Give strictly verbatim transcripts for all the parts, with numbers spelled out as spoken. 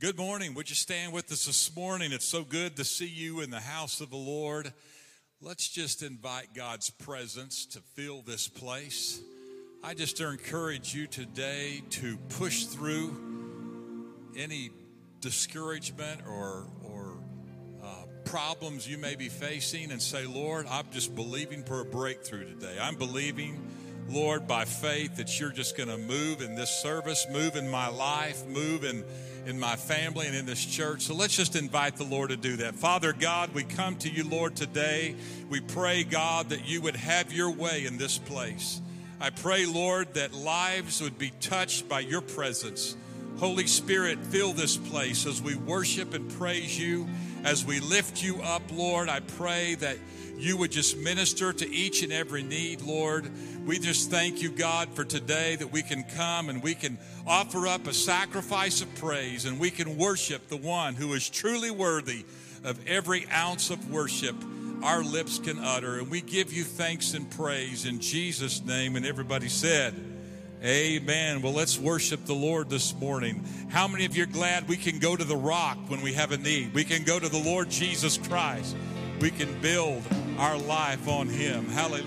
Good morning. Would you stand with us this morning? It's so good to see you in the house of the Lord. Let's just invite God's presence to fill this place. I just encourage you today to push through any discouragement or, or uh, problems you may be facing and say, Lord, I'm just believing for a breakthrough today. I'm believing, Lord, by faith that you're just going to move in this service, move in my life, move in in my family and in this church. So let's just invite the Lord to do that. Father God, we come to you, Lord, today. We pray, God, that you would have your way in this place. I pray, Lord, that lives would be touched by your presence. Holy Spirit, fill this place as we worship and praise you, as we lift you up, Lord. I pray that you would just minister to each and every need, Lord. We just thank you, God, for today that we can come and we can offer up a sacrifice of praise and we can worship the one who is truly worthy of every ounce of worship our lips can utter. And we give you thanks and praise in Jesus' name. And everybody said, amen. Well, let's worship the Lord this morning. How many of you are glad we can go to the rock when we have a need? We can go to the Lord Jesus Christ. We can build our life on him. Hallelujah.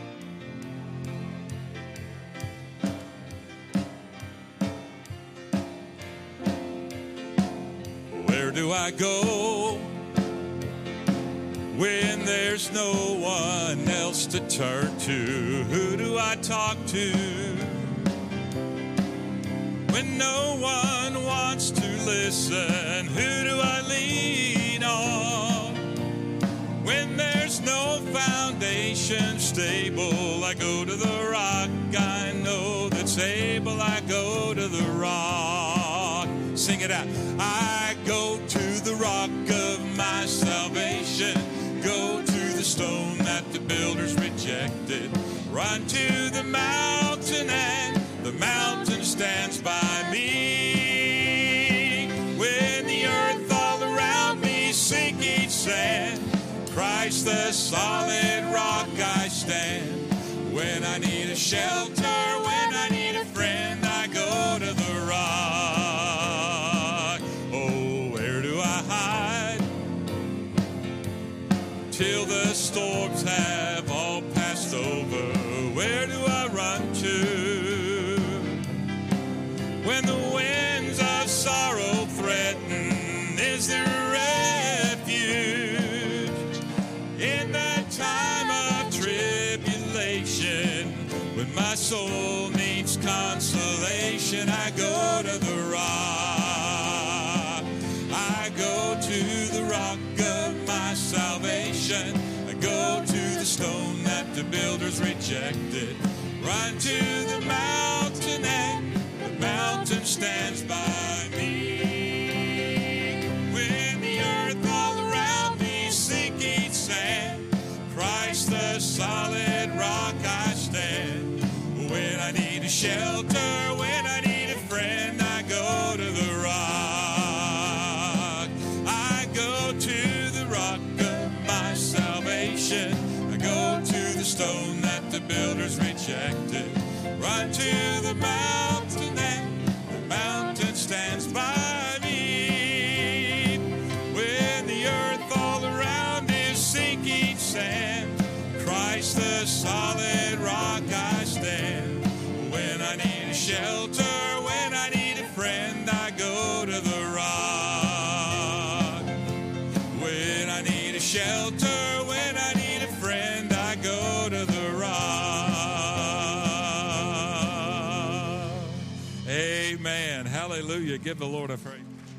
Where do I go when there's no one else to turn to? Who do I talk to when no one wants to listen? Who do I lean on when there's no foundation stable? I go to the rock I know that's able. I go to the rock. Sing it out. I go to the rock of my salvation. Go to the stone that the builders rejected. Run to the mountain and the mountain stands by me. When the earth all around me sinking sand, Christ the solid rock I stand. When I need a shelter, when I need a friend, I go to the rock. Oh, where do I hide till the storms have all passed over? Where do I run to when the winds of sorrow threaten? Is there a refuge in that time of tribulation? When my soul needs consolation, I go to the rock. I go to the rock of my salvation. I go to the stone that the builders rejected. Run to the mountain and the mountain stands by me. When the earth all around me sinking sand, Christ the solid rock I stand. When I need a shelter, when I need a friend, I go to the rock. I go to the rock of my salvation. I go to the stone that the builders rejected. Run to the mountain and the mountain stands by me. When the earth all around is sinking sand, Christ the solid rock I stand. When I need a shelter, when I need a friend, I go to the rock. When I need a shelter, when I need a friend, I go to the rock. Amen. Hallelujah. Give the Lord a praise.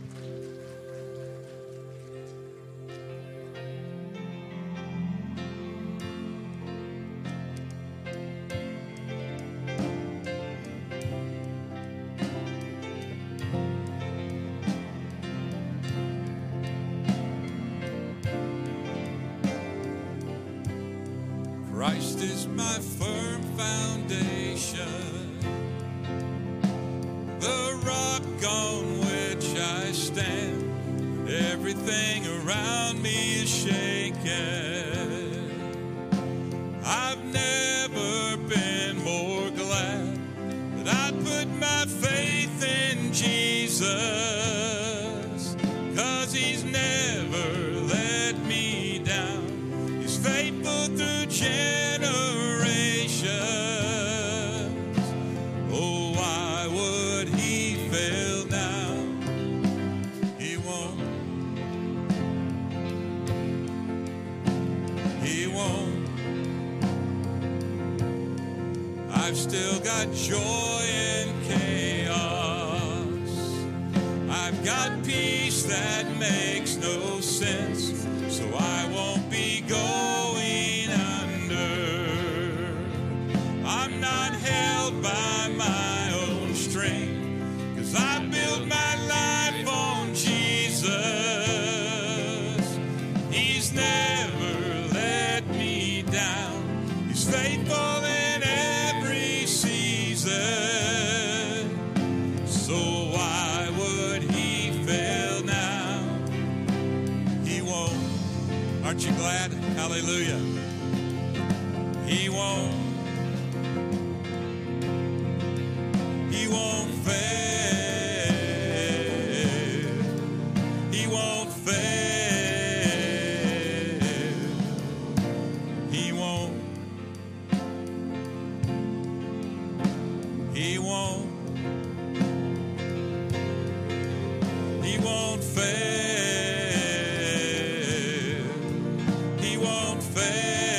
Christ is my firm foundation, the rock on which I stand. Everything around me is shaken. I've never been more glad that I put my faith in Jesus. I've still got joy in chaos. I've got peace that makes no sense, so I won't be going under. I'm not held by my own strength, 'cause I built my life on Jesus. He's never let me down. He's faithful in every season. So why would he fail now? He won't. Aren't you glad? Hallelujah. He won't. He won't fail. He won't fail. He won't. He won't. He won't fail. He won't fail.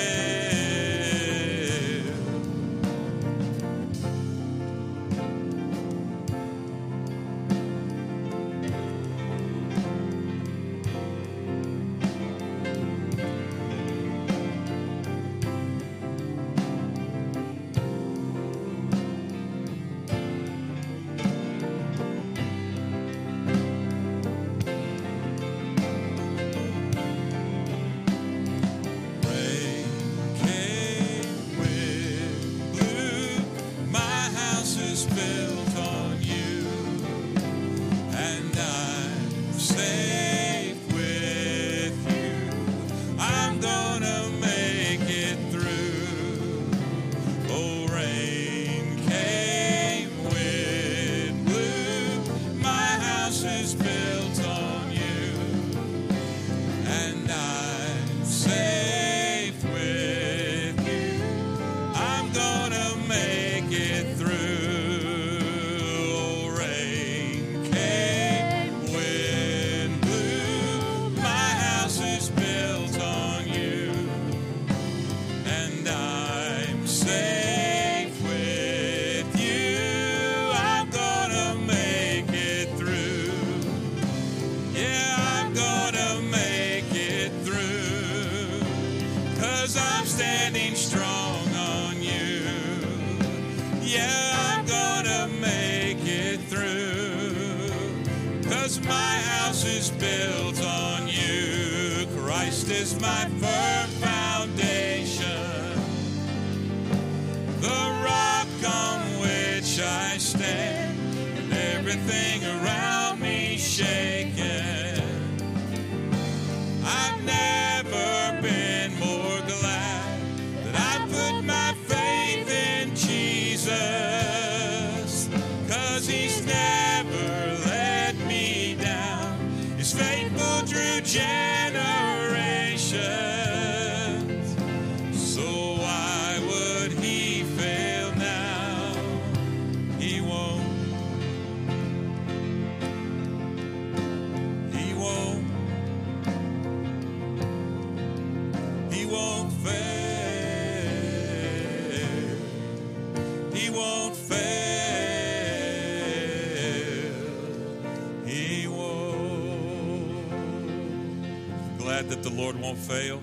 That the Lord won't fail.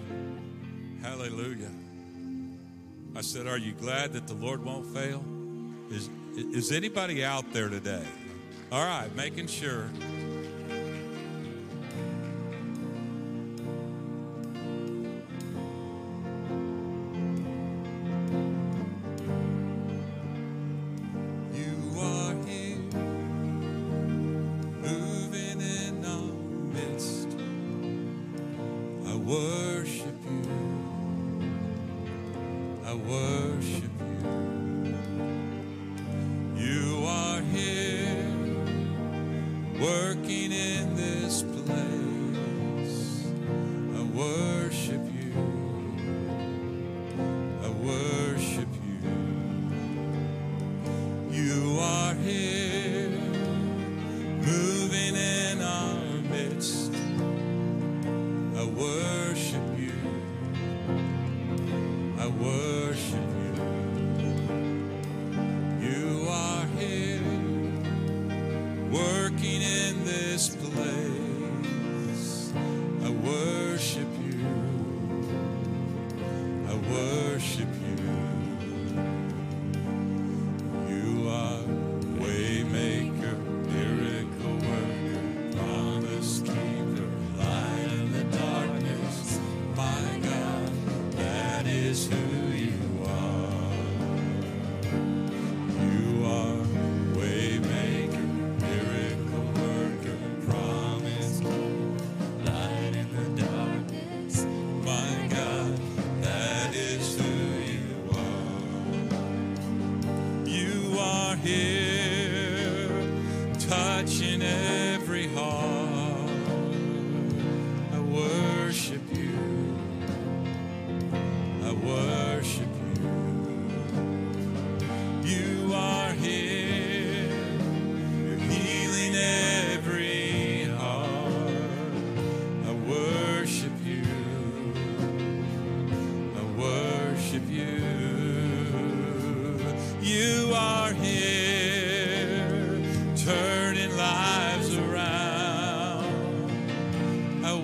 Hallelujah. I said, are you glad that the Lord won't fail? Is, is anybody out there today? All right, making sure. Worship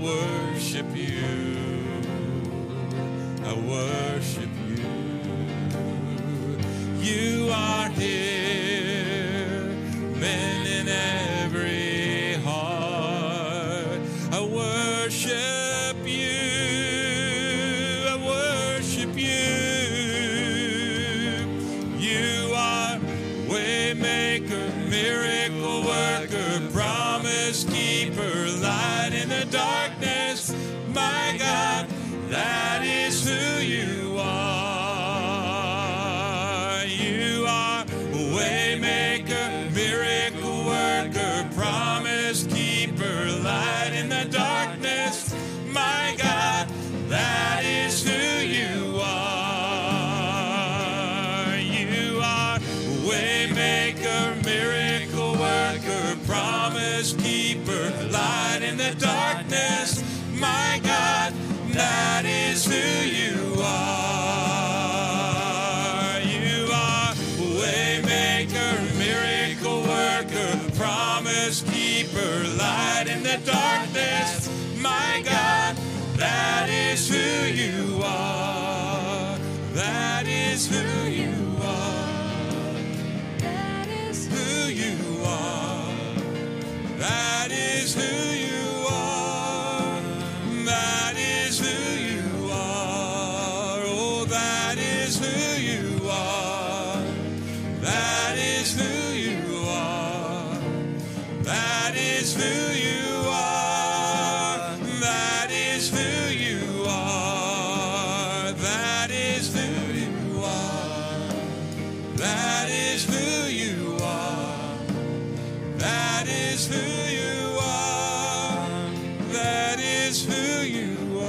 worship you. I worship you. You are here, mending every heart. I worship you. I worship you. You are waymaker, miracle worker, promise keeper, light in the darkness. My God, that is who you are. You are waymaker, miracle worker, promise keeper, light in the darkness. My God, that is who you are. You are waymaker, miracle worker, promise keeper, light in the darkness. My God, that is who you are. You are waymaker, miracle worker, promise keeper, light in the darkness. My God, that is who you are. That is who you are. That is who you are. That is who you are. That is who you are. Oh, that is who you are. That is who you are. That is who you are. That is who you are. That is who you are. That is who you are. That is who you are. That is who you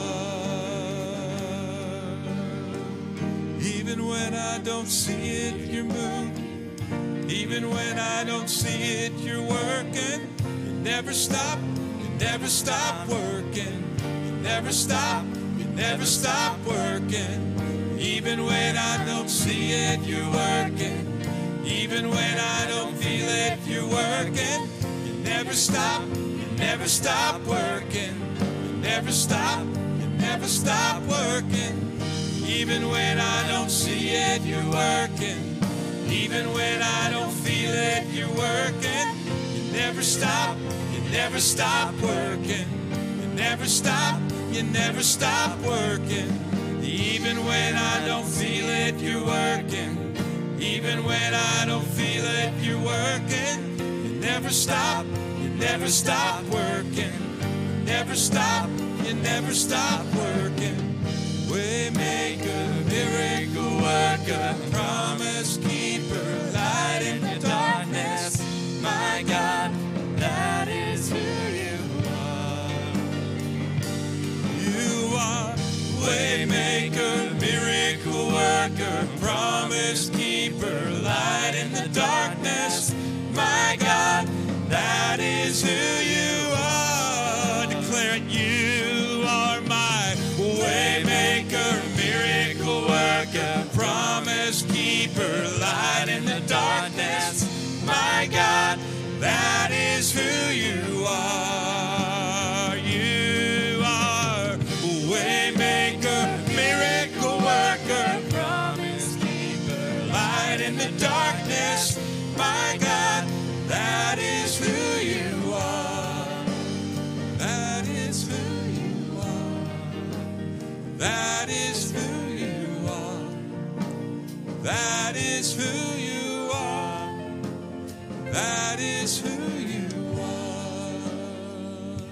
are. Even when I don't see it, you're moving. Even when I don't see it, you're working. You never stop. You never stop working. You never stop. You never stop working. Even when I don't see it, you're working. Even when I don't feel it, you're working. You never stop. You never stop working. You never stop. You never stop working. Even when I don't see it, you're working. Even when I don't feel it, you're working. You never stop. You never stop working. You never stop. You never stop working. Even when I don't feel it, you're working. Even when I don't feel it, you're working. You never stop. You never stop working. You never stop. You never stop working. Waymaker, miracle worker, promise keeper, light in the darkness. My God, that is who you are. You are waymaker, miracle worker, promise keeper, light in the darkness. My God, that is who you are. Declare it, you are my waymaker, miracle worker, promise keeper, light in the darkness. My God, that is who you are. You are waymaker, miracle worker, promise keeper, light in the darkness. My God, that is who you are. That is who you are. That is who you are. That is who you are. That is who you are.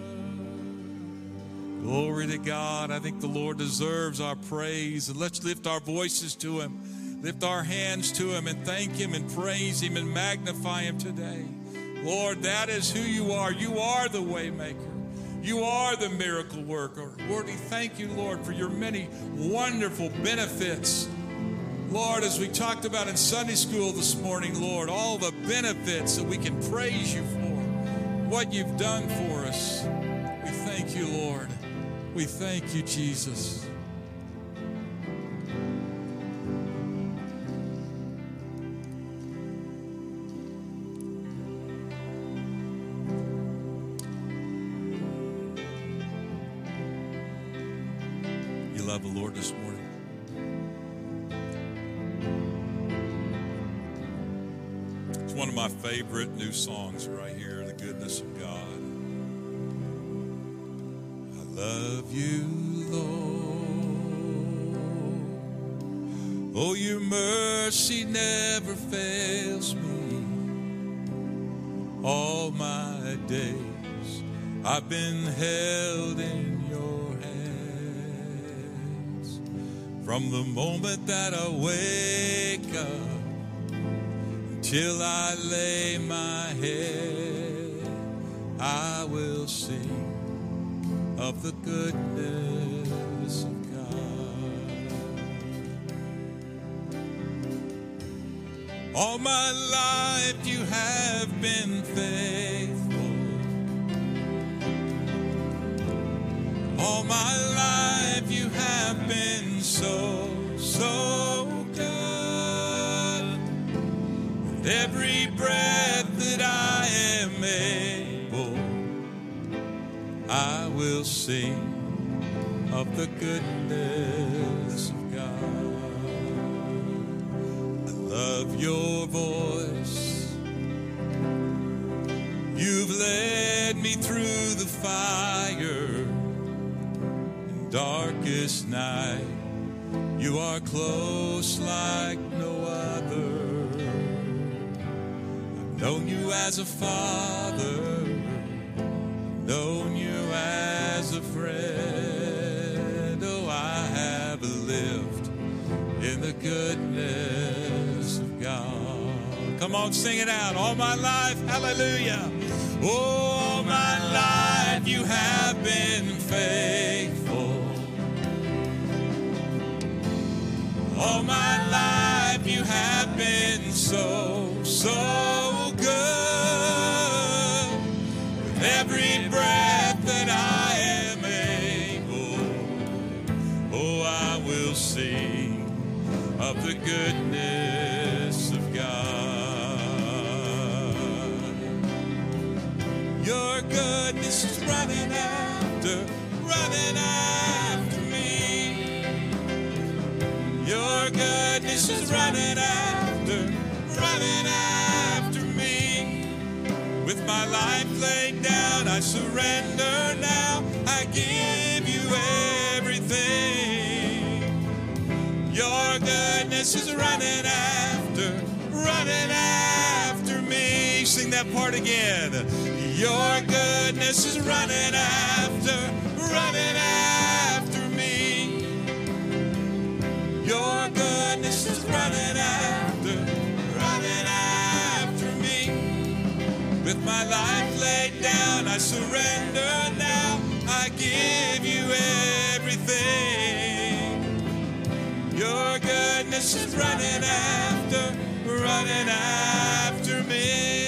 Glory to God. I think the Lord deserves our praise. And let's lift our voices to Him. Lift our hands to Him and thank Him and praise Him and magnify Him today. Lord, that is who you are. You are the waymaker. You are the miracle worker. Lord, we thank you, Lord, for your many wonderful benefits. Lord, as we talked about in Sunday school this morning, Lord, all the benefits that we can praise you for, what you've done for us. We thank you, Lord. We thank you, Jesus. love the Lord this morning? It's one of my favorite new songs right here, The Goodness of God. I love you, Lord. Oh, your mercy never fails me. All my days I've been held in your hands. From the moment that I wake up till I lay my head, I will sing of the goodness of God. All my life you have been faithful. All my life you have been so, so good. With every breath that I am able, I will sing of the goodness of God. I love your voice. You've led me through the fire and darkest night. You are close like no other. I've known you as a father, known you as a friend. Oh, I have lived in the goodness of God. Come on, sing it out. All my life, hallelujah. Oh, all my life you have been faithful. All my life you have been so, so good. With every breath that I am able, oh, I will sing of the goodness of God. Your goodness is running after, running after me. Your goodness is running after, running after me. With my life laid down, I surrender now. I give you everything. Your goodness is running after, running after me. Sing that part again. Your goodness is running after, running after me. Your goodness is running after, running after me. With my life laid down, I surrender now. I give you everything. Your goodness is running after, running after me.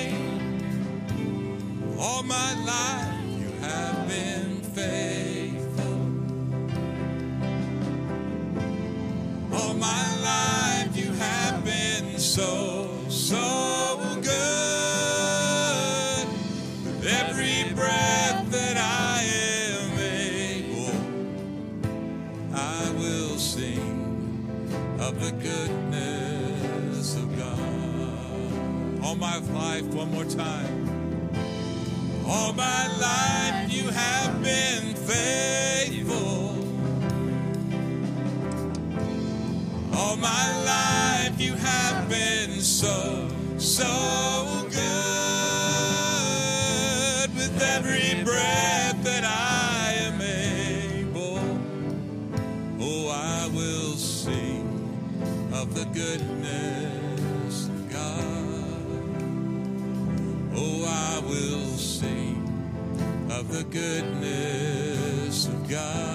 All my life you have been faithful. All my life you have been so, so good. With every breath that I am able, I will sing of the goodness of God. All my life, one more time. All my life you have been faithful. All my life you have been so, so good. With every breath that I am able, oh, I will sing of the goodness of God. Oh, I will sing of the goodness of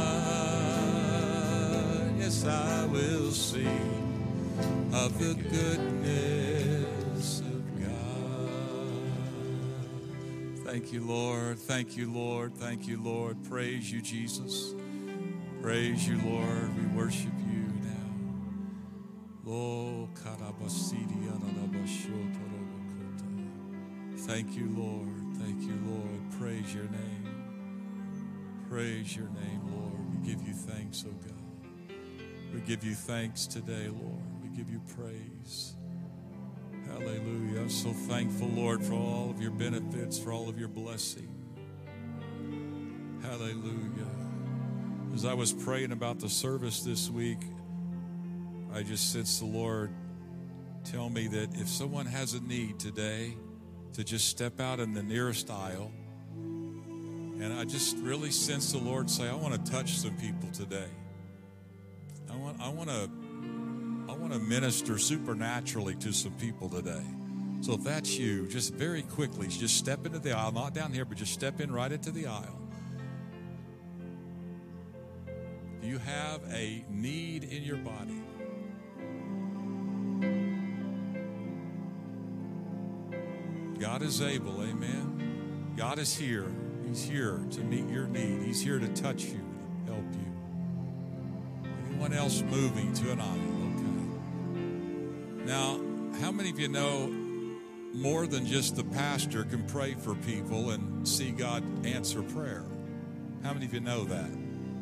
God. Yes, I will sing of the goodness of God. Thank you, Lord. Thank you, Lord. Thank you, Lord. Praise you, Jesus. Praise you, Lord. We worship you now. Oh, thank you, Lord. Thank you, Lord. Praise your name. Praise your name, Lord. We We give you thanks, oh God. We give you thanks today, Lord. We give you praise. Hallelujah. I'm so thankful, Lord, for all of your benefits, for all of your blessing. Hallelujah. As I was praying about the service this week, I just sensed the Lord tell me that if someone has a need today, to just step out in the nearest aisle. And I just really sense the Lord say, I want to touch some people today. I want, I want to, I want to minister supernaturally to some people today. So if that's you, just very quickly, just step into the aisle, not down here, but just step in right into the aisle. Do you have a need in your body? God is able, amen. God is here. He's here to meet your need. He's here to touch you, to help you. Anyone else moving to an aisle? Okay. Now, how many of you know more than just the pastor can pray for people and see God answer prayer? How many of you know that?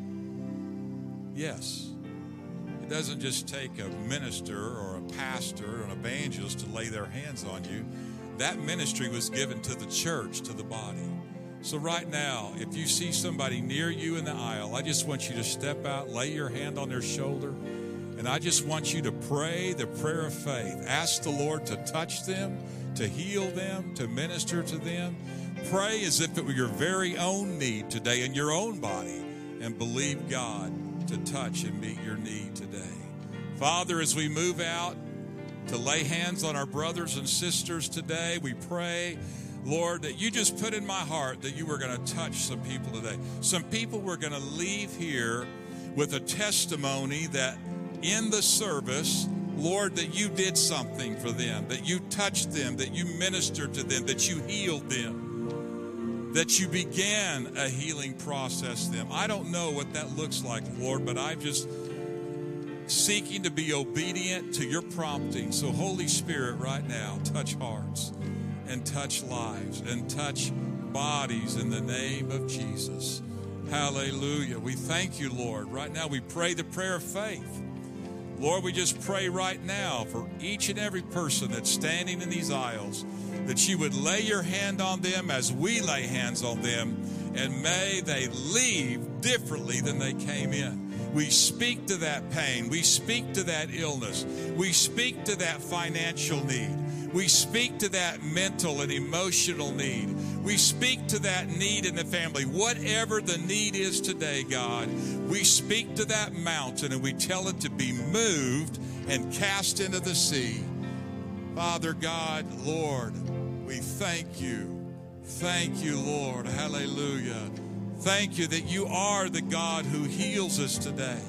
Yes. It doesn't just take a minister or a pastor or an evangelist to lay their hands on you. That ministry was given to the church, to the body. So right now, if you see somebody near you in the aisle, I just want you to step out, lay your hand on their shoulder, and I just want you to pray the prayer of faith. Ask the Lord to touch them, to heal them, to minister to them. Pray as if it were your very own need today in your own body, and believe God to touch and meet your need today. Father, as we move out to lay hands on our brothers and sisters today, we pray, Lord, that you just put in my heart that you were going to touch some people today. Some people were going to leave here with a testimony that in the service, Lord, that you did something for them, that you touched them, that you ministered to them, that you healed them, that you began a healing process to them. I don't know what that looks like, Lord, but I'm just seeking to be obedient to your prompting. So Holy Spirit, right now, touch hearts and touch lives and touch bodies in the name of Jesus. Hallelujah. We thank you, Lord. Right now we pray the prayer of faith. Lord, we just pray right now for each and every person that's standing in these aisles, that you would lay your hand on them as we lay hands on them, and may they leave differently than they came in. We speak to that pain. We speak to that illness. We speak to that financial need. We speak to that mental and emotional need. We speak to that need in the family. Whatever the need is today, God, we speak to that mountain and we tell it to be moved and cast into the sea. Father God, Lord, we thank you. Thank you, Lord. Hallelujah. Thank you that you are the God who heals us today.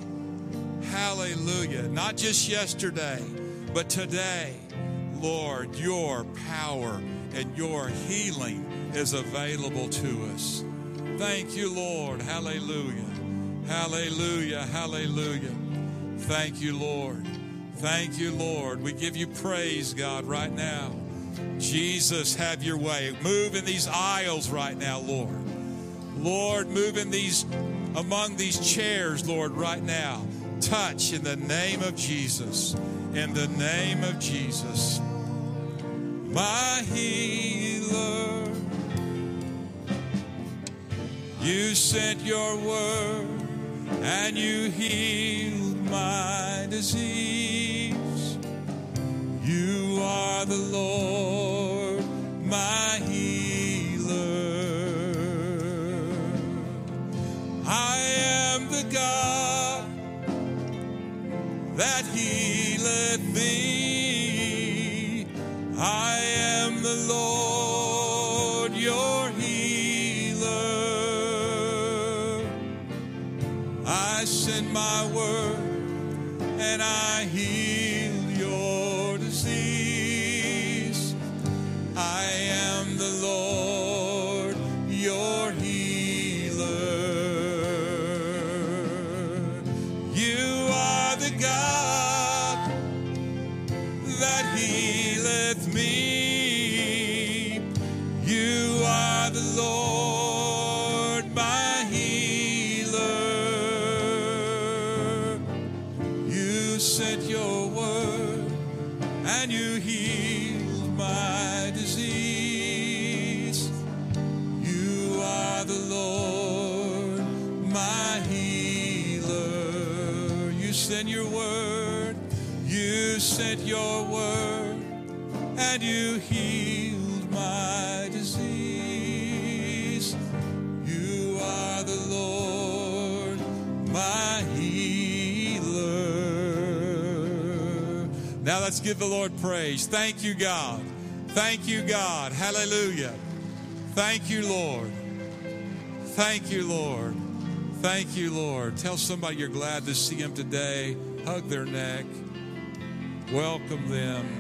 Hallelujah. Not just yesterday, but today, Lord, your power and your healing is available to us. Thank you, Lord. Hallelujah. Hallelujah. Hallelujah. Thank you, Lord. Thank you, Lord. We give you praise, God, right now. Jesus, have your way. Move in these aisles right now, Lord. Lord, move in these, among these chairs, Lord, right now. Touch in the name of Jesus. In the name of Jesus. My healer, you sent your word and you healed my disease. You are the Lord, my healer. I am the God that healeth thee. I am the Lord, your healer. I send my word and I heal your disease. I am the Lord, your healer. You are the God that healeth me. You are the Lord, my healer. and you healed my disease. You are the Lord, my healer. You sent your word, you sent your word, and you healed my disease. You are the Lord, my healer. Now let's give the Lord praise. Thank you, God. Thank you, God. Hallelujah. Thank you, Lord. Thank you, Lord. Thank you, Lord. Tell somebody you're glad to see them today. Hug their neck. Welcome them.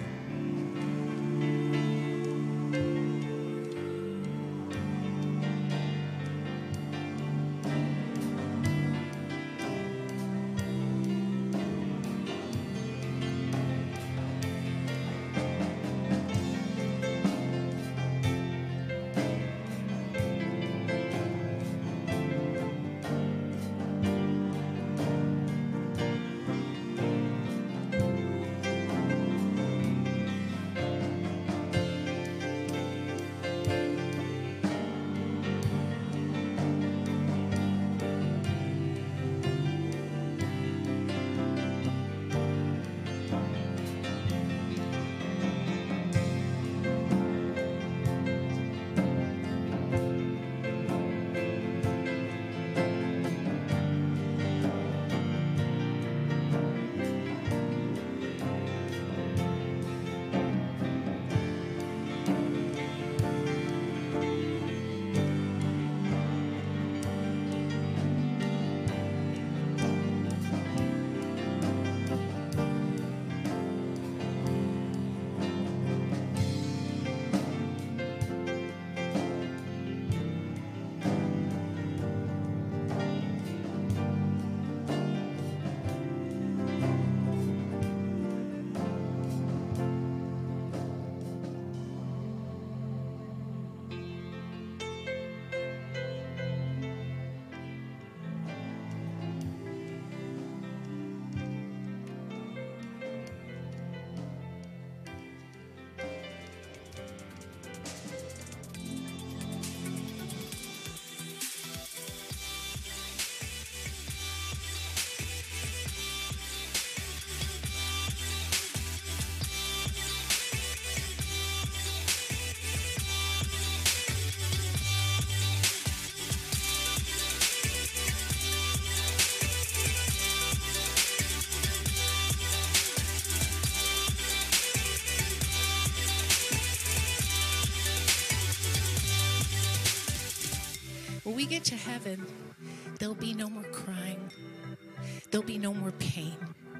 When we get to heaven, there'll be no more crying. There'll be no more pain.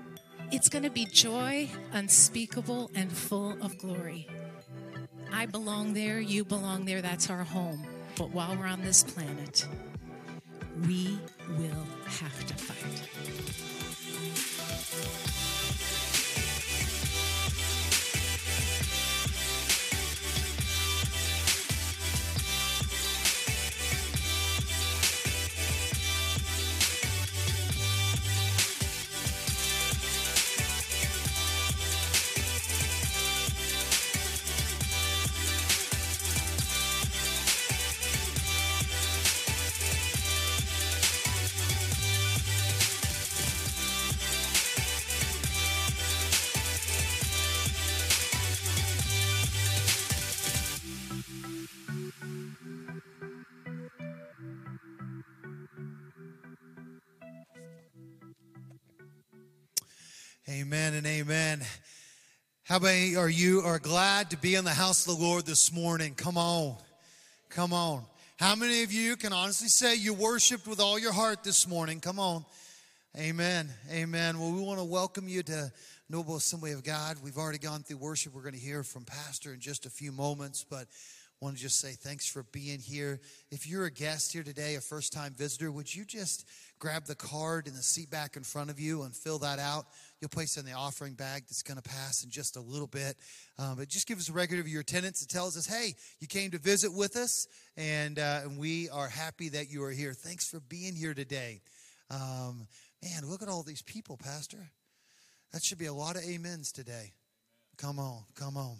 It's going to be joy unspeakable and full of glory. I belong there. You belong there. That's our home. But while we're on this planet, we will have to fight. Amen and amen. How many are you are glad to be in the house of the Lord this morning? Come on. Come on. How many of you can honestly say you worshiped with all your heart this morning? Come on. Amen. Amen. Well, we want to welcome you to Noble Assembly of God. We've already gone through worship. We're going to hear from Pastor in just a few moments, but I want to just say thanks for being here. If you're a guest here today, a first-time visitor, would you just grab the card in the seat back in front of you and fill that out? You'll place it in the offering bag that's going to pass in just a little bit. Um, but just give us a record of your attendance. It tells us, hey, you came to visit with us, and, uh, and we are happy that you are here. Thanks for being here today. Um, man, look at all these people, Pastor. That should be a lot of amens today. Come on. Come on.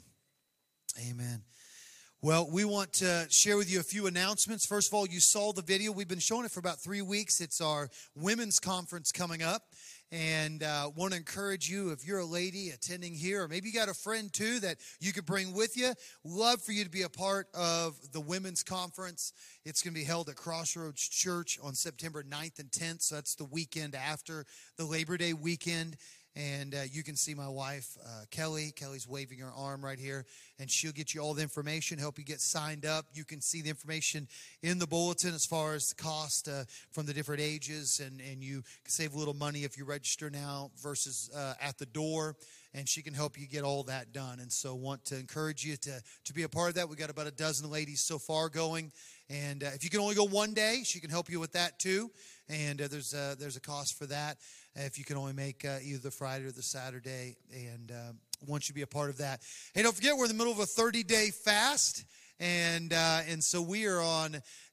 Amen. Well, we want to share with you a few announcements. First of all, you saw the video. We've been showing it for about three weeks. It's our women's conference coming up. And uh, want to encourage you, if you're a lady attending here, or maybe you got a friend too that you could bring with you, love for you to be a part of the women's conference. It's going to be held at Crossroads Church on September ninth and tenth. So that's the weekend after the Labor Day weekend. And uh, you can see my wife, uh, Kelly. Kelly's waving her arm right here. And she'll get you all the information, help you get signed up. You can see the information in the bulletin as far as the cost uh, from the different ages. And, and you can save a little money if you register now versus uh, at the door. And she can help you get all that done. And so want to encourage you to, to be a part of that. We got about a dozen ladies so far going. And uh, if you can only go one day, she can help you with that too. And uh, there's, uh, there's a cost for that if you can only make uh, either the Friday or the Saturday. And uh, want you to be a part of that. Hey, don't forget, we're in the middle of a thirty-day fast. And, uh, and so we are on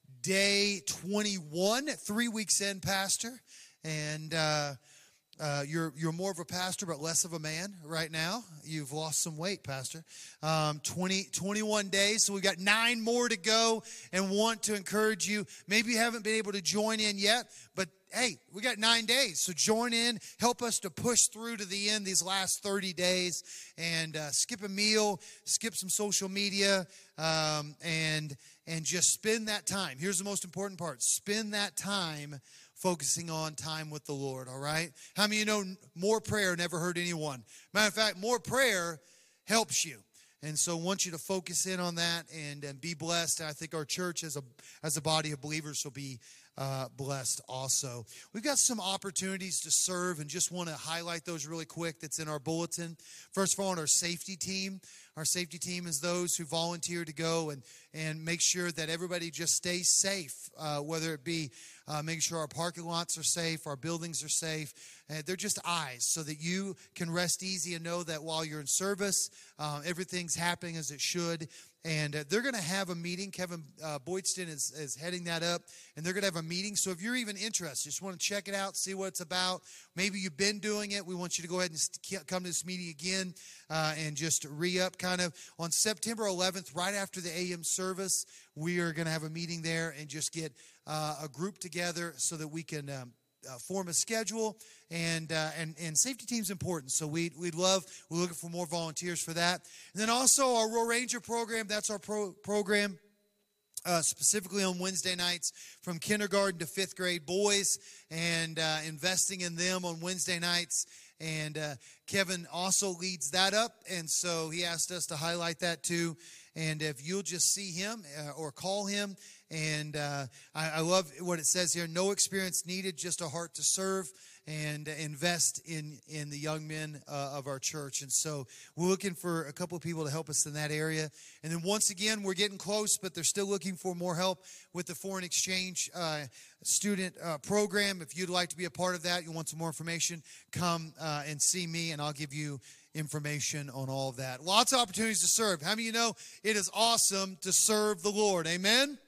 day twenty-one, three weeks in, Pastor. And uh, uh, you're you're more of a pastor, but less of a man right now. You've lost some weight, Pastor. Um, twenty, twenty-one days, so we've got nine more to go, and want to encourage you. Maybe you haven't been able to join in yet, but hey, we got nine days, so join in. Help us to push through to the end these last thirty days, and uh, skip a meal, skip some social media, um, and and just spend that time. Here's the most important part. Spend that time focusing on time with the Lord, all right? How many of you know more prayer never hurt anyone? Matter of fact, more prayer helps you. And so I want you to focus in on that and, and be blessed. And I think our church as a as a body of believers will be uh, blessed also. We've got some opportunities to serve and just want to highlight those really quick that's in our bulletin. First of all, on our safety team. Our safety team is those who volunteer to go and, and make sure that everybody just stays safe, uh, whether it be uh, making sure our parking lots are safe, our buildings are safe. Uh, they're just eyes so that you can rest easy and know that while you're in service, uh, everything's happening as it should. And uh, they're going to have a meeting. Kevin uh, Boydston is, is heading that up. And they're going to have a meeting. So if you're even interested, just want to check it out, see what it's about. Maybe you've been doing it. We want you to go ahead and st- come to this meeting again uh, and just re-up kind of. On September eleventh, right after the A M service, we are going to have a meeting there and just get uh, a group together so that we can um, Uh, form a schedule, and uh, and and safety team's important. So we we'd love we're looking for more volunteers for that. And then also our Royal Ranger program. That's our pro- program. Uh, specifically on Wednesday nights from kindergarten to fifth grade boys, and uh, investing in them on Wednesday nights. And uh, Kevin also leads that up, and so he asked us to highlight that too. And if you'll just see him uh, or call him, and uh, I, I love what it says here, no experience needed, just a heart to serve, and invest in, in the young men uh, of our church. And so we're looking for a couple of people to help us in that area. And then once again, we're getting close, but they're still looking for more help with the foreign exchange uh, student uh, program. If you'd like to be a part of that, you want some more information, come uh, and see me, and I'll give you information on all of that. Lots of opportunities to serve. How many of you know it is awesome to serve the Lord? Amen?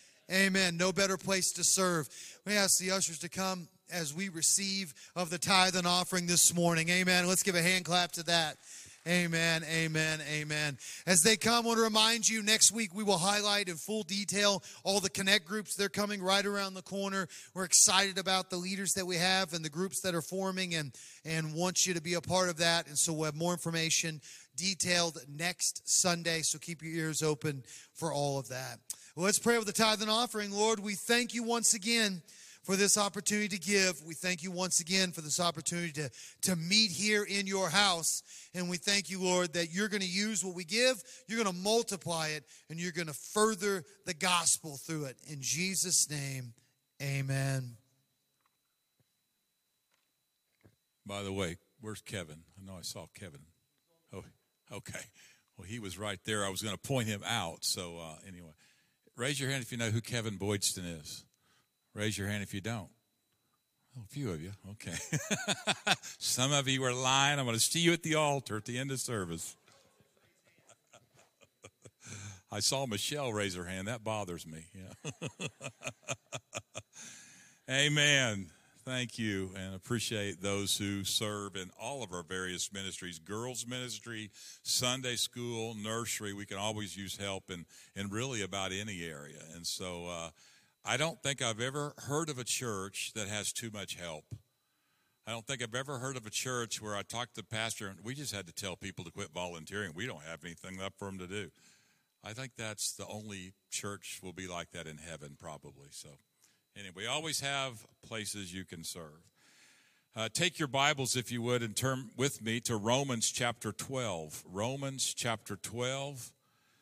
Amen. No better place to serve. We ask the ushers to come as we receive of the tithe and offering this morning. Amen. Let's give a hand clap to that. Amen, amen, amen. As they come, I want to remind you, next week we will highlight in full detail all the Connect groups. They're coming right around the corner. We're excited about the leaders that we have and the groups that are forming, and, and want you to be a part of that. And so we'll have more information detailed next Sunday, so keep your ears open for all of that. Well, let's pray with the tithe and offering. Lord, we thank you once again for this opportunity to give. We thank you once again for this opportunity to, to meet here in your house. And we thank you, Lord, that you're going to use what we give, you're going to multiply it, and you're going to further the gospel through it. In Jesus' name, amen. By the way, where's Kevin? I know I saw Kevin. Oh, okay. Well, he was right there. I was going to point him out. So uh, anyway, raise your hand if you know who Kevin Boydston is. Raise your hand if you don't. Oh, a few of you. Okay. Some of you are lying. I'm going to see you at the altar at the end of service. I saw Michelle raise her hand. That bothers me. Yeah. Amen. Thank you, and appreciate those who serve in all of our various ministries, girls ministry, Sunday school, nursery. We can always use help in, in really about any area. And so uh, I don't think I've ever heard of a church that has too much help. I don't think I've ever heard of a church where I talked to the pastor and we just had to tell people to quit volunteering. We don't have anything left for them to do. I think that's the only church will be like that in heaven, probably. So anyway, we always have places you can serve. Uh, take your Bibles, if you would, and turn with me to Romans chapter twelve. Romans chapter twelve.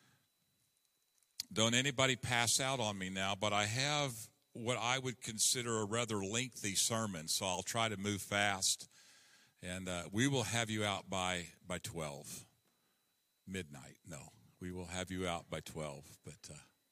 Don't anybody pass out on me now, but I have what I would consider a rather lengthy sermon, so I'll try to move fast. And uh, we will have you out by, by twelve. Midnight, no. We will have you out by twelve. But uh,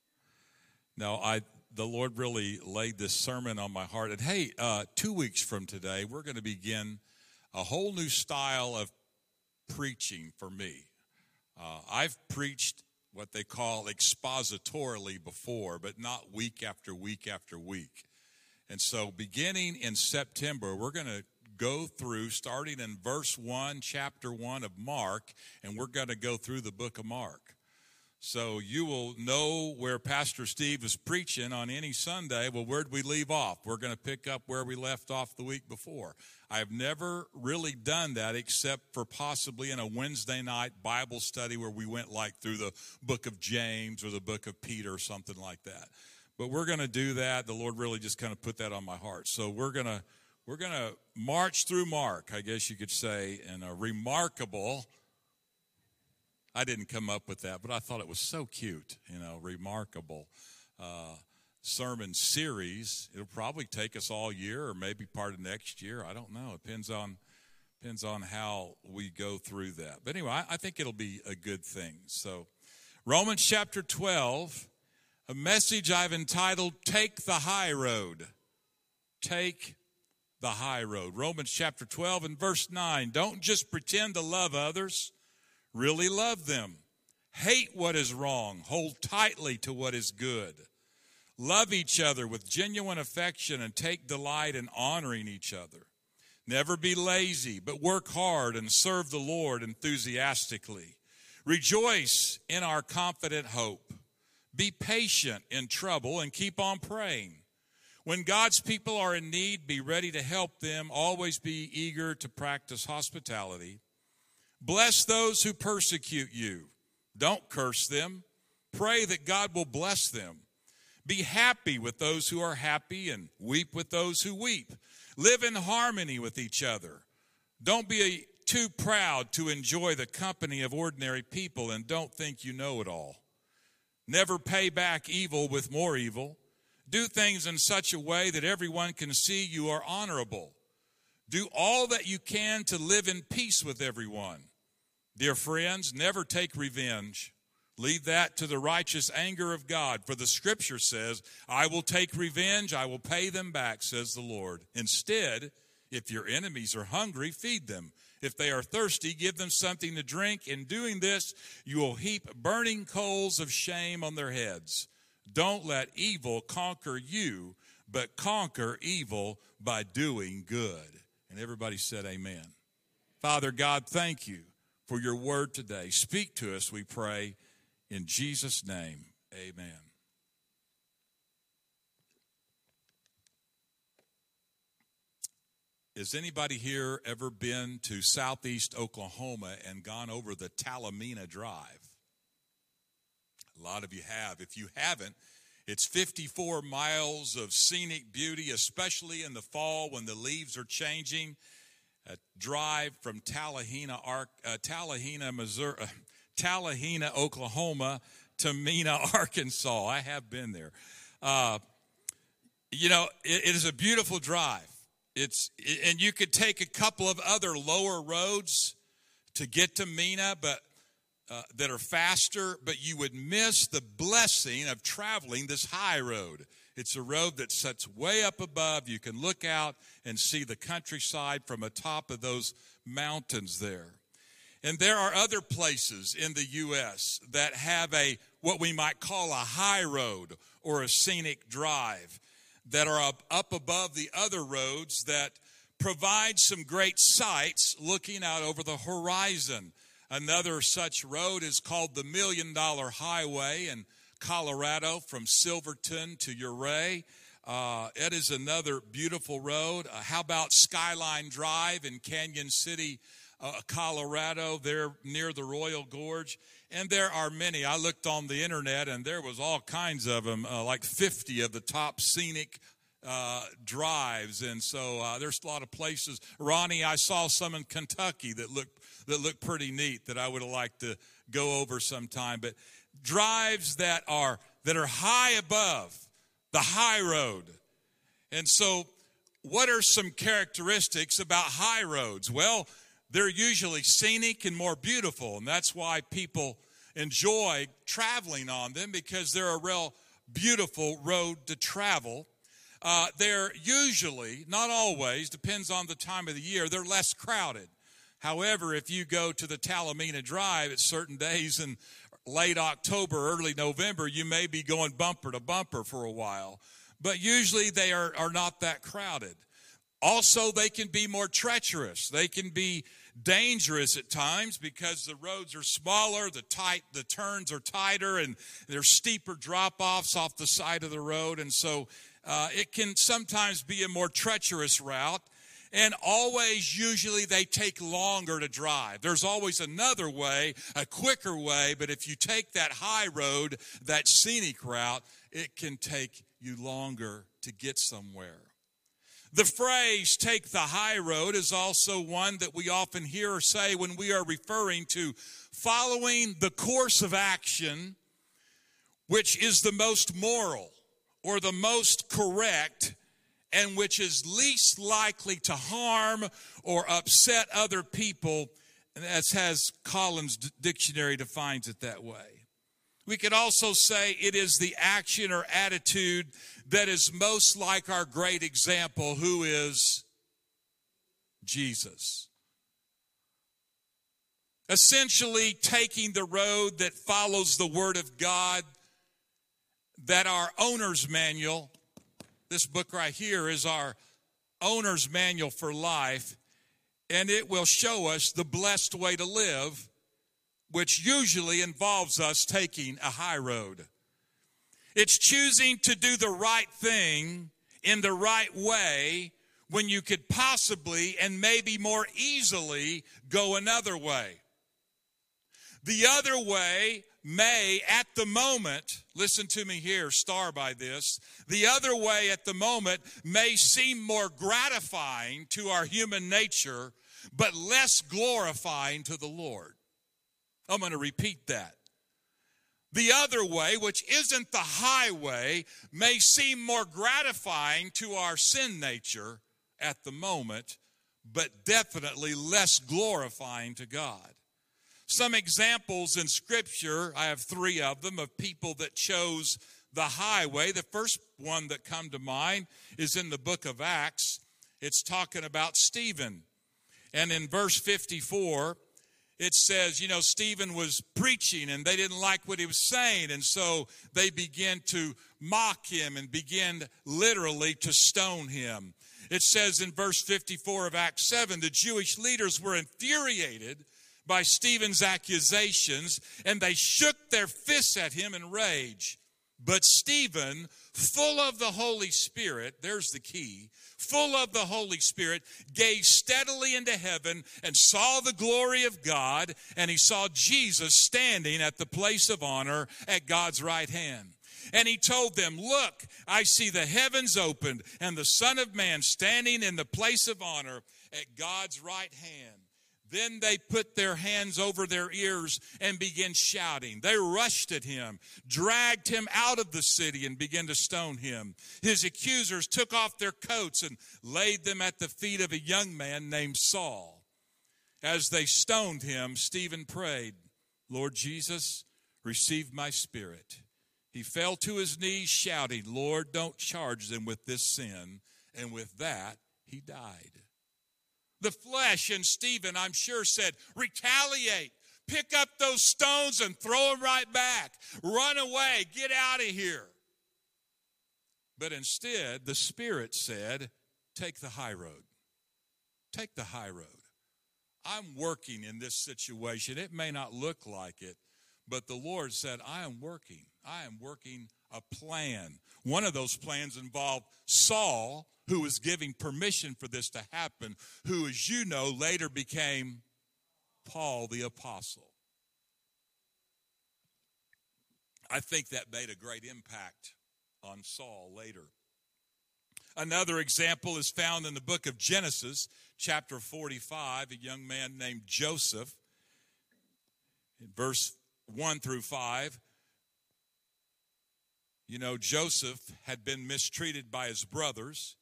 no, I the Lord really laid this sermon on my heart. And hey, uh, two weeks from today, we're going to begin a whole new style of preaching for me. Uh, I've preached what they call expositorily before, but not week after week after week. And so beginning in September, we're going to go through, starting in verse one, chapter one of Mark, and we're going to go through the book of Mark. So you will know where Pastor Steve was preaching on any Sunday. Well, where'd we leave off? We're going to pick up where we left off the week before. I've never really done that except for possibly in a Wednesday night Bible study where we went like through the book of James or the book of Peter or something like that. But we're going to do that. The Lord really just kind of put that on my heart. So we're going to we're going to march through Mark, I guess you could say, in a remarkable, I didn't come up with that, but I thought it was so cute, you know, remarkable uh, sermon series. It'll probably take us all year or maybe part of next year. I don't know. It depends on depends on how we go through that. But anyway, I, I think it'll be a good thing. So Romans chapter twelve, a message I've entitled, Take the High Road. Take the high road. Romans chapter twelve and verse nine. Don't just pretend to love others. Really love them. Hate what is wrong. Hold tightly to what is good. Love each other with genuine affection and take delight in honoring each other. Never be lazy, but work hard and serve the Lord enthusiastically. Rejoice in our confident hope. Be patient in trouble and keep on praying. When God's people are in need, be ready to help them. Always be eager to practice hospitality. Bless those who persecute you. Don't curse them. Pray that God will bless them. Be happy with those who are happy and weep with those who weep. Live in harmony with each other. Don't be too proud to enjoy the company of ordinary people and don't think you know it all. Never pay back evil with more evil. Do things in such a way that everyone can see you are honorable. Do all that you can to live in peace with everyone. Dear friends, never take revenge. Leave that to the righteous anger of God. For the scripture says, I will take revenge, I will pay them back, says the Lord. Instead, if your enemies are hungry, feed them. If they are thirsty, give them something to drink. In doing this, you will heap burning coals of shame on their heads. Don't let evil conquer you, but conquer evil by doing good. And everybody said amen. Father God, thank you for your word today. Speak to us, we pray, in Jesus' name. Amen. Has anybody here ever been to southeast Oklahoma and gone over the Talamina Drive? A lot of you have. If you haven't, it's fifty-four miles of scenic beauty, especially in the fall when the leaves are changing. A drive from Tallahena, uh, Tallahena, Missouri, uh, Tallahena, Oklahoma to Mena, Arkansas. I have been there. Uh, you know, it, it is a beautiful drive. It's and you could take a couple of other lower roads to get to Mena, but uh, that are faster. But you would miss the blessing of traveling this high road. It's a road that sits way up above. You can look out and see the countryside from atop of those mountains there. And there are other places in the U S that have a what we might call a high road or a scenic drive that are up, up above the other roads that provide some great sights looking out over the horizon. Another such road is called the Million Dollar Highway in Colorado from Silverton to Ouray. Uh, it is another beautiful road. Uh, how about Skyline Drive in Canyon City, uh, Colorado, there near the Royal Gorge? And there are many. I looked on the internet, and there was all kinds of them, uh, like fifty of the top scenic uh, drives. And so uh, there's a lot of places. Ronnie, I saw some in Kentucky that looked that looked pretty neat that I would have liked to go over sometime. But drives that are that are high above the high road. And so what are some characteristics about high roads? Well, they're usually scenic and more beautiful, and that's why people enjoy traveling on them, because they're a real beautiful road to travel. Uh, they're usually, not always, depends on the time of the year, they're less crowded. However, if you go to the Talamina Drive at certain days in late October, early November, you may be going bumper to bumper for a while. But usually they are, are not that crowded. Also, they can be more treacherous. They can be dangerous at times because the roads are smaller, the tight, the turns are tighter, and there's steeper drop-offs off the side of the road. And so uh, it can sometimes be a more treacherous route. And always, usually, they take longer to drive. There's always another way, a quicker way, but if you take that high road, that scenic route, it can take you longer to get somewhere. The phrase, take the high road, is also one that we often hear or say when we are referring to following the course of action, which is the most moral or the most correct, and which is least likely to harm or upset other people, as has Collins Dictionary defines it that way. We could also say it is the action or attitude that is most like our great example, who is Jesus. Essentially, taking the road that follows the Word of God, that our owner's manual, this book right here is our owner's manual for life, and it will show us the blessed way to live, which usually involves us taking a high road. It's choosing to do the right thing in the right way when you could possibly and maybe more easily go another way. The other way may, at the moment, listen to me here, star by this, the other way at the moment may seem more gratifying to our human nature, but less glorifying to the Lord. I'm going to repeat that. The other way, which isn't the highway, may seem more gratifying to our sin nature at the moment, but definitely less glorifying to God. Some examples in Scripture, I have three of them, of people that chose the highway. The first one that come to mind is in the book of Acts. It's talking about Stephen. And in verse fifty-four, it says, you know, Stephen was preaching and they didn't like what he was saying. And so they began to mock him and began literally to stone him. It says in verse fifty-four of Acts seven, the Jewish leaders were infuriated by Stephen's accusations, and they shook their fists at him in rage. But Stephen, full of the Holy Spirit, there's the key, full of the Holy Spirit, gazed steadily into heaven and saw the glory of God, and he saw Jesus standing at the place of honor at God's right hand. And he told them, look, I see the heavens opened and the Son of Man standing in the place of honor at God's right hand. Then they put their hands over their ears and began shouting. They rushed at him, dragged him out of the city, and began to stone him. His accusers took off their coats and laid them at the feet of a young man named Saul. As they stoned him, Stephen prayed, Lord Jesus, receive my spirit. He fell to his knees shouting, Lord, don't charge them with this sin. And with that, he died. The flesh in Stephen, I'm sure, said, retaliate. Pick up those stones and throw them right back. Run away. Get out of here. But instead, the Spirit said, take the high road. Take the high road. I'm working in this situation. It may not look like it, but the Lord said, I am working. I am working a plan. One of those plans involved Saul, who was giving permission for this to happen, who, as you know, later became Paul the Apostle. I think that made a great impact on Saul later. Another example is found in the book of Genesis, chapter forty-five, a young man named Joseph. In verse one through five, you know, Joseph had been mistreated by his brothers.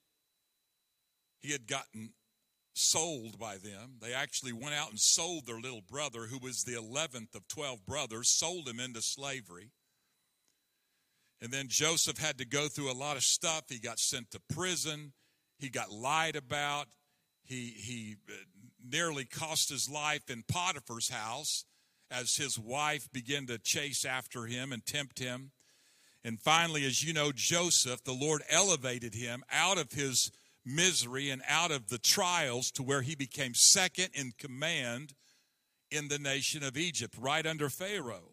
He had gotten sold by them. They actually went out and sold their little brother, who was the eleventh of twelve brothers, sold him into slavery. And then Joseph had to go through a lot of stuff. He got sent to prison. He got lied about. He, he nearly cost his life in Potiphar's house as his wife began to chase after him and tempt him. And finally, as you know, Joseph, the Lord elevated him out of his misery and out of the trials to where he became second in command in the nation of Egypt, right under Pharaoh.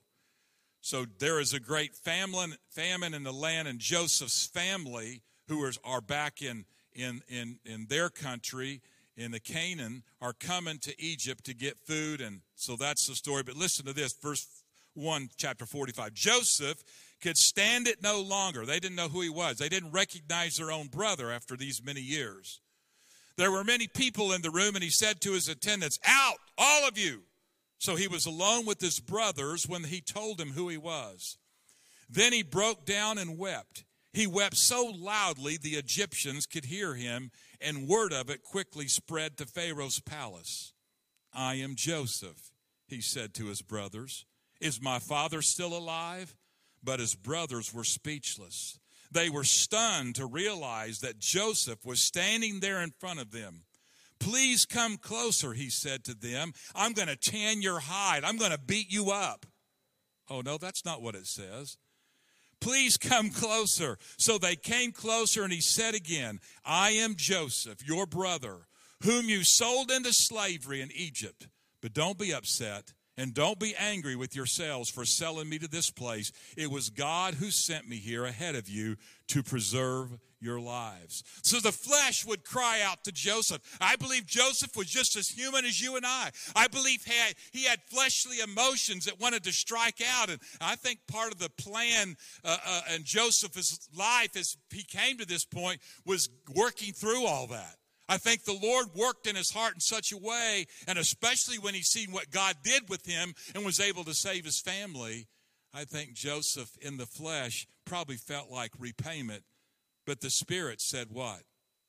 So there is a great famine, famine in the land, and Joseph's family, who are, are back in, in, in, in their country, in the Canaan, are coming to Egypt to get food, and so that's the story. But listen to this, verse one, chapter forty-five. Joseph could stand it no longer. They didn't know who he was. They didn't recognize their own brother after these many years. There were many people in the room, and he said to his attendants, out, all of you. So he was alone with his brothers when he told them who he was. Then he broke down and wept. He wept so loudly the Egyptians could hear him, and word of it quickly spread to Pharaoh's palace. I am Joseph, he said to his brothers. Is my father still alive? But his brothers were speechless. They were stunned to realize that Joseph was standing there in front of them. Please come closer, he said to them. I'm going to tan your hide. I'm going to beat you up. Oh, no, that's not what it says. Please come closer. So they came closer, and he said again, I am Joseph, your brother, whom you sold into slavery in Egypt. But don't be upset, and don't be angry with yourselves for selling me to this place. It was God who sent me here ahead of you to preserve your lives. So the flesh would cry out to Joseph. I believe Joseph was just as human as you and I. I believe he had, he had fleshly emotions that wanted to strike out. And I think part of the plan uh, uh, in Joseph's life as he came to this point was working through all that. I think the Lord worked in his heart in such a way, and especially when he seen what God did with him and was able to save his family, I think Joseph in the flesh probably felt like repayment. But the Spirit said what?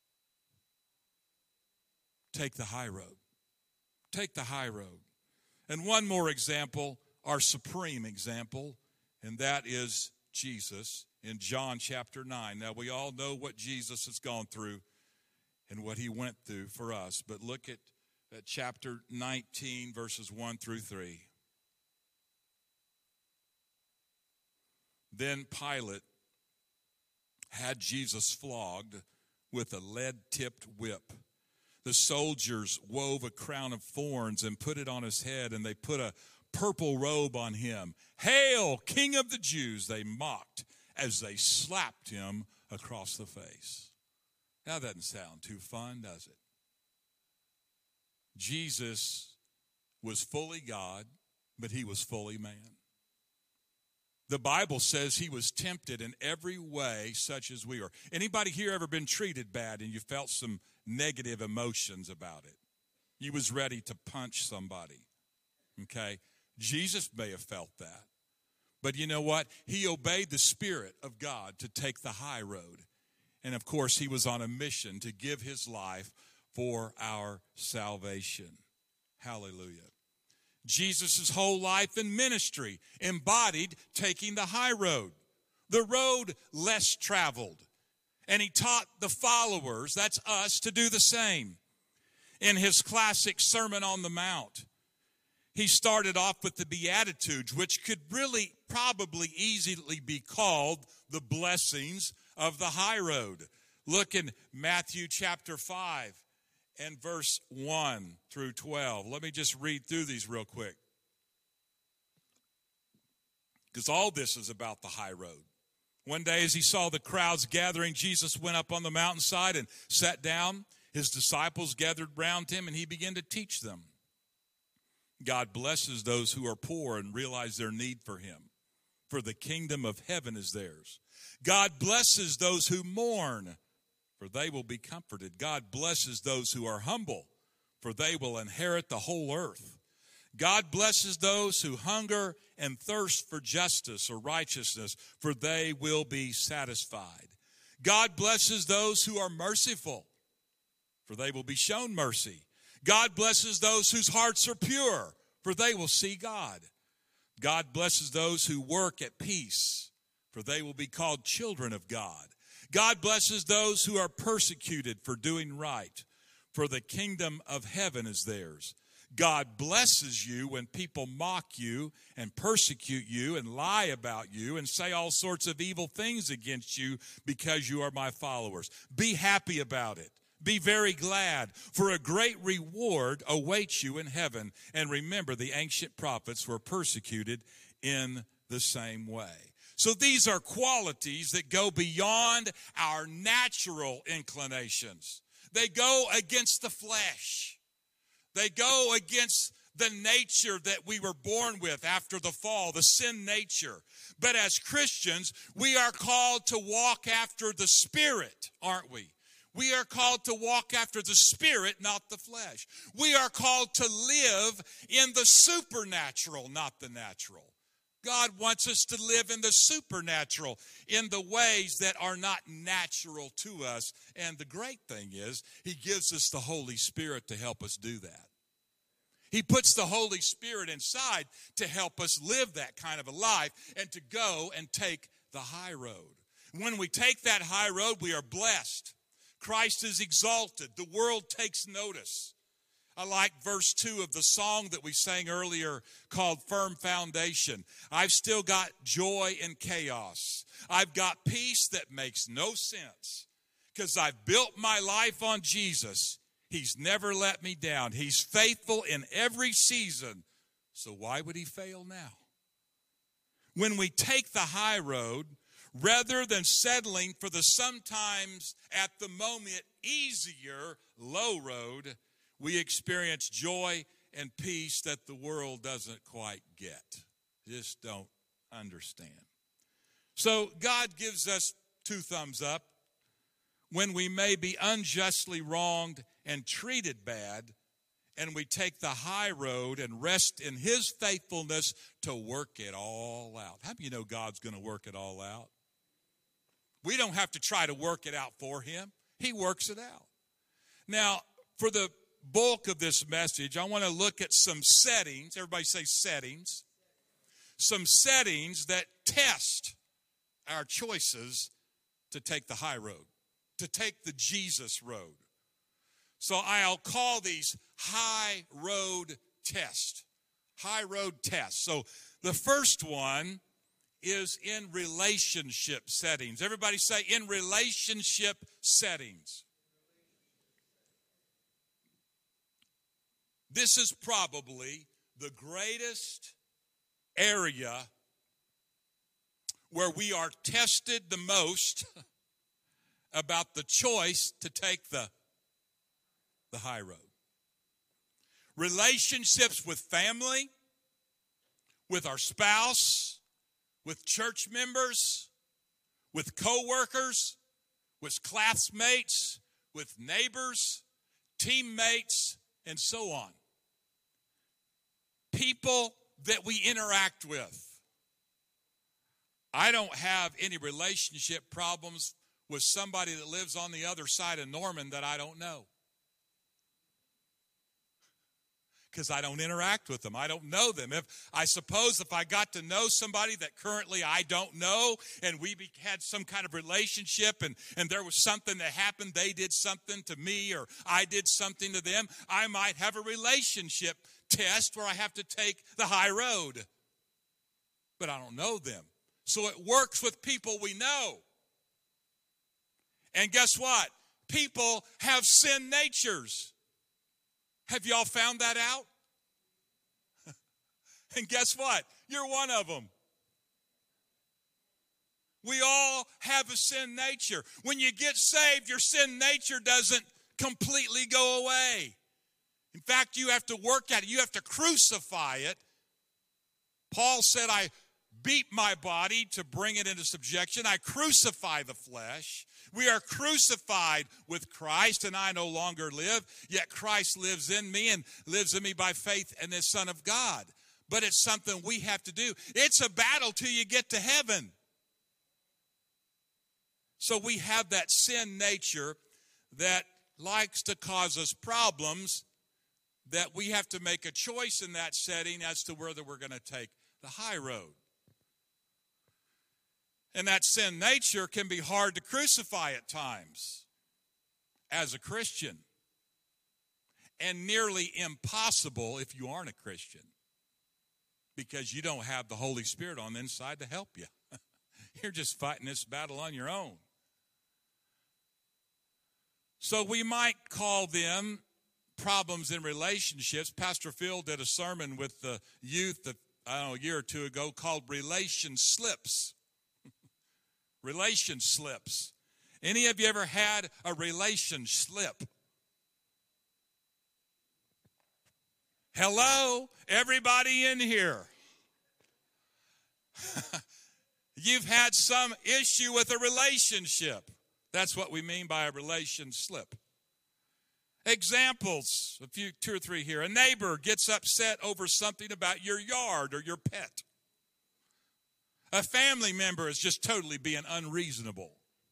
Take the high road. Take the high road. And one more example, our supreme example, and that is Jesus in John chapter nine. Now, we all know what Jesus has gone through and what he went through for us. But look at, at chapter nineteen, verses one through three. Then Pilate had Jesus flogged with a lead-tipped whip. The soldiers wove a crown of thorns and put it on his head, and they put a purple robe on him. Hail, King of the Jews, they mocked as they slapped him across the face. Now, that doesn't sound too fun, does it? Jesus was fully God, but he was fully man. The Bible says he was tempted in every way such as we are. Anybody here ever been treated bad and you felt some negative emotions about it? You was ready to punch somebody, okay? Jesus may have felt that. But you know what? He obeyed the Spirit of God to take the high road. And, of course, he was on a mission to give his life for our salvation. Hallelujah. Jesus' whole life and ministry embodied taking the high road, the road less traveled. And he taught the followers, that's us, to do the same. In his classic Sermon on the Mount, he started off with the Beatitudes, which could really probably easily be called the blessings of the high road. Look in Matthew chapter five and verse one through twelve. Let me just read through these real quick, because all this is about the high road. One day as he saw the crowds gathering, Jesus went up on the mountainside and sat down. His disciples gathered round him, and he began to teach them. God blesses those who are poor and realize their need for him, for the kingdom of heaven is theirs. God blesses those who mourn, for they will be comforted. God blesses those who are humble, for they will inherit the whole earth. God blesses those who hunger and thirst for justice or righteousness, for they will be satisfied. God blesses those who are merciful, for they will be shown mercy. God blesses those whose hearts are pure, for they will see God. God blesses those who work at peace, for they will be called children of God. God blesses those who are persecuted for doing right, for the kingdom of heaven is theirs. God blesses you when people mock you and persecute you and lie about you and say all sorts of evil things against you because you are my followers. Be happy about it. Be very glad, for a great reward awaits you in heaven. And remember, the ancient prophets were persecuted in the same way. So these are qualities that go beyond our natural inclinations. They go against the flesh. They go against the nature that we were born with after the fall, the sin nature. But as Christians, we are called to walk after the Spirit, aren't we? We are called to walk after the Spirit, not the flesh. We are called to live in the supernatural, not the natural. God wants us to live in the supernatural, in the ways that are not natural to us. And the great thing is, he gives us the Holy Spirit to help us do that. He puts the Holy Spirit inside to help us live that kind of a life and to go and take the high road. When we take that high road, we are blessed. Christ is exalted. The world takes notice. I like verse two of the song that we sang earlier called Firm Foundation. I've still got joy in chaos. I've got peace that makes no sense because I've built my life on Jesus. He's never let me down. He's faithful in every season. So why would he fail now? When we take the high road, rather than settling for the sometimes at the moment easier low road, we experience joy and peace that the world doesn't quite get. Just don't understand. So God gives us two thumbs up. When we may be unjustly wronged and treated bad, and we take the high road and rest in his faithfulness to work it all out. How do you know God's going to work it all out? We don't have to try to work it out for him. He works it out. Now, for the bulk of this message, I want to look at some settings. Everybody say settings. Some settings that test our choices to take the high road, to take the Jesus road. So I'll call these high road tests. High road tests. So the first one is in relationship settings. Everybody say in relationship settings. This is probably the greatest area where we are tested the most about the choice to take the, the high road. Relationships with family, with our spouse, with church members, with co-workers, with classmates, with neighbors, teammates, and so on. People that we interact with. I don't have any relationship problems with somebody that lives on the other side of Norman that I don't know. Because I don't interact with them. I don't know them. If I suppose if I got to know somebody that currently I don't know, and we be, had some kind of relationship, and, and there was something that happened, they did something to me, or I did something to them, I might have a relationship test where I have to take the high road. But I don't know them. So it works with people we know. And guess what? People have sin natures. Have y'all found that out? And guess what? You're one of them. We all have a sin nature. When you get saved, your sin nature doesn't completely go away. In fact, you have to work at it. You have to crucify it. Paul said, I beat my body to bring it into subjection. I crucify the flesh. We are crucified with Christ, and I no longer live, yet Christ lives in me and lives in me by faith in the Son of God. But it's something we have to do. It's a battle till you get to heaven. So we have that sin nature that likes to cause us problems, that we have to make a choice in that setting as to whether we're going to take the high road. And that sin nature can be hard to crucify at times as a Christian, and nearly impossible if you aren't a Christian, because you don't have the Holy Spirit on the inside to help you. You're just fighting this battle on your own. So we might call them problems in relationships. Pastor Phil did a sermon with the youth, a, I don't know, a year or two ago called Relation Slips. Relation slips. Any of you ever had a relation slip? Hello, everybody in here. You've had some issue with a relationship. That's what we mean by a relation slip. Examples, a few, two or three here. A neighbor gets upset over something about your yard or your pet. A family member is just totally being unreasonable.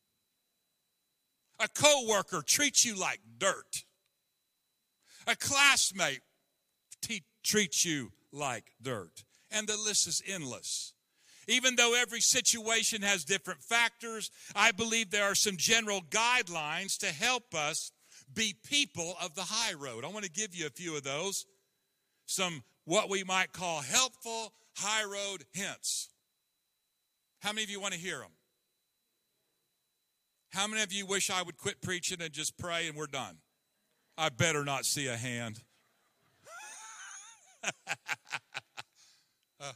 A coworker treats you like dirt. A classmate te- treats you like dirt. And the list is endless. Even though every situation has different factors, I believe there are some general guidelines to help us be people of the high road. I want to give you a few of those. Some what we might call helpful high road hints. How many of you want to hear them? How many of you wish I would quit preaching and just pray and we're done? I better not see a hand. uh,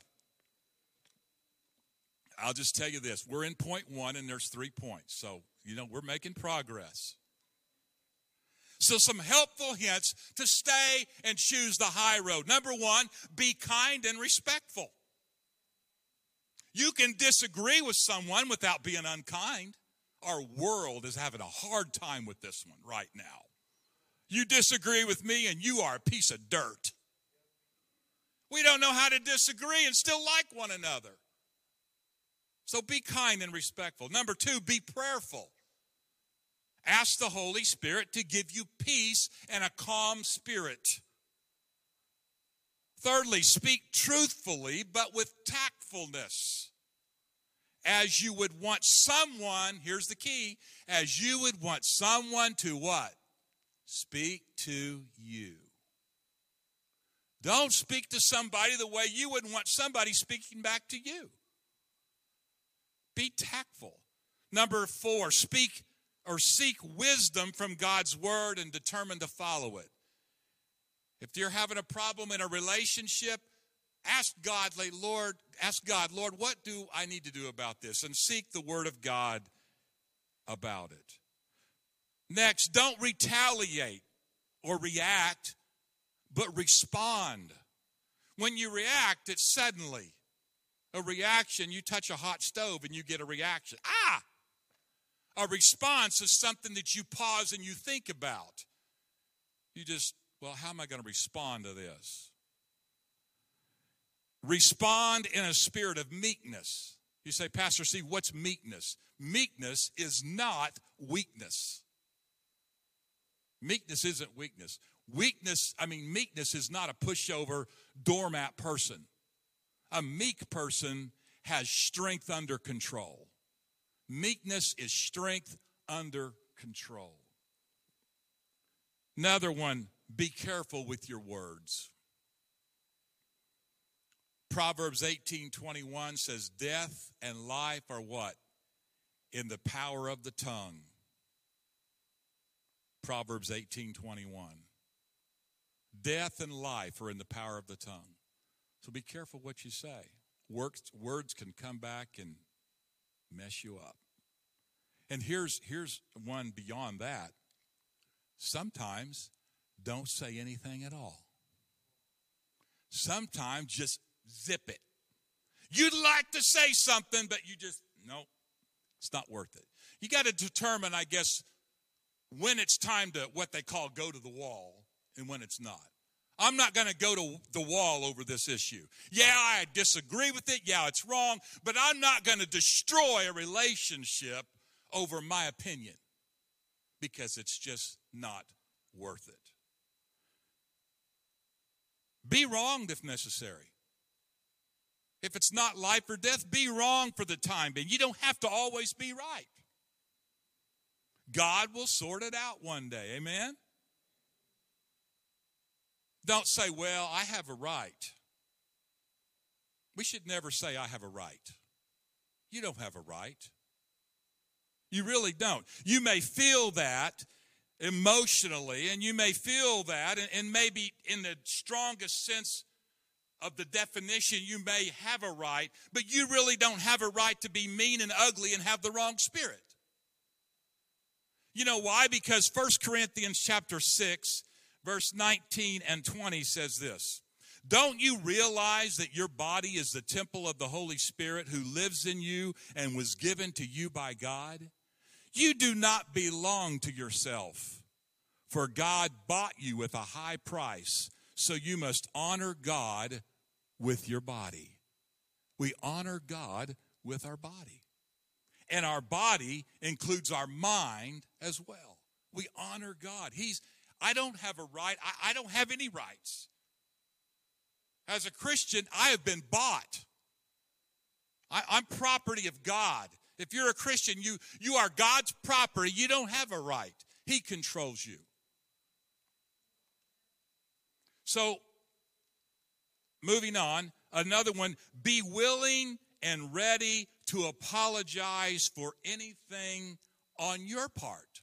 I'll just tell you this. We're in point one and there's three points. So, you know, we're making progress. So some helpful hints to stay and choose the high road. Number one, be kind and respectful. You can disagree with someone without being unkind. Our world is having a hard time with this one right now. You disagree with me and you are a piece of dirt. We don't know how to disagree and still like one another. So be kind and respectful. Number two, be prayerful. Ask the Holy Spirit to give you peace and a calm spirit. Thirdly, speak truthfully, but with tactfulness. As you would want someone, here's the key, as you would want someone to what? Speak to you. Don't speak to somebody the way you would want somebody speaking back to you. Be tactful. Number four, speak or seek wisdom from God's word and determine to follow it. If you're having a problem in a relationship, ask God, Lord, ask God, Lord, what do I need to do about this? And seek the word of God about it. Next, don't retaliate or react, but respond. When you react, it's suddenly. A reaction, you touch a hot stove and you get a reaction. Ah! A response is something that you pause and you think about. You just, well, how am I going to respond to this? Respond in a spirit of meekness. You say, Pastor C, what's meekness? Meekness is not weakness. Meekness isn't weakness. Weakness, I mean, meekness is not a pushover, doormat person. A meek person has strength under control. Meekness is strength under control. Another one, be careful with your words. Proverbs eighteen twenty-one says, death and life are what? In the power of the tongue. Proverbs eighteen twenty-one. Death and life are in the power of the tongue. So be careful what you say. Words, words can come back and mess you up. And here's, here's one beyond that. Sometimes don't say anything at all. Sometimes just zip it. You'd like to say something, but you just, nope, it's not worth it. You got to determine, I guess, when it's time to what they call go to the wall and when it's not. I'm not going to go to the wall over this issue. Yeah, I disagree with it. Yeah, it's wrong. But I'm not going to destroy a relationship over my opinion because it's just not worth it. Be wronged if necessary. If it's not life or death, be wrong for the time being. You don't have to always be right. God will sort it out one day. Amen? Don't say, well, I have a right. We should never say, I have a right. You don't have a right. You really don't. You may feel that emotionally, and you may feel that, and, and maybe in the strongest sense of the definition, you may have a right, but you really don't have a right to be mean and ugly and have the wrong spirit. You know why? Because First Corinthians chapter six, verse nineteen and twenty says this. Don't you realize that your body is the temple of the Holy Spirit who lives in you and was given to you by God? You do not belong to yourself, for God bought you with a high price, so you must honor God with your body. We honor God with our body. And our body includes our mind as well. We honor God. He's, I don't have a right. I, I don't have any rights. As a Christian, I have been bought. I, I'm property of God. If you're a Christian, you, you are God's property. You don't have a right. He controls you. So, moving on, another one, be willing and ready to apologize for anything on your part.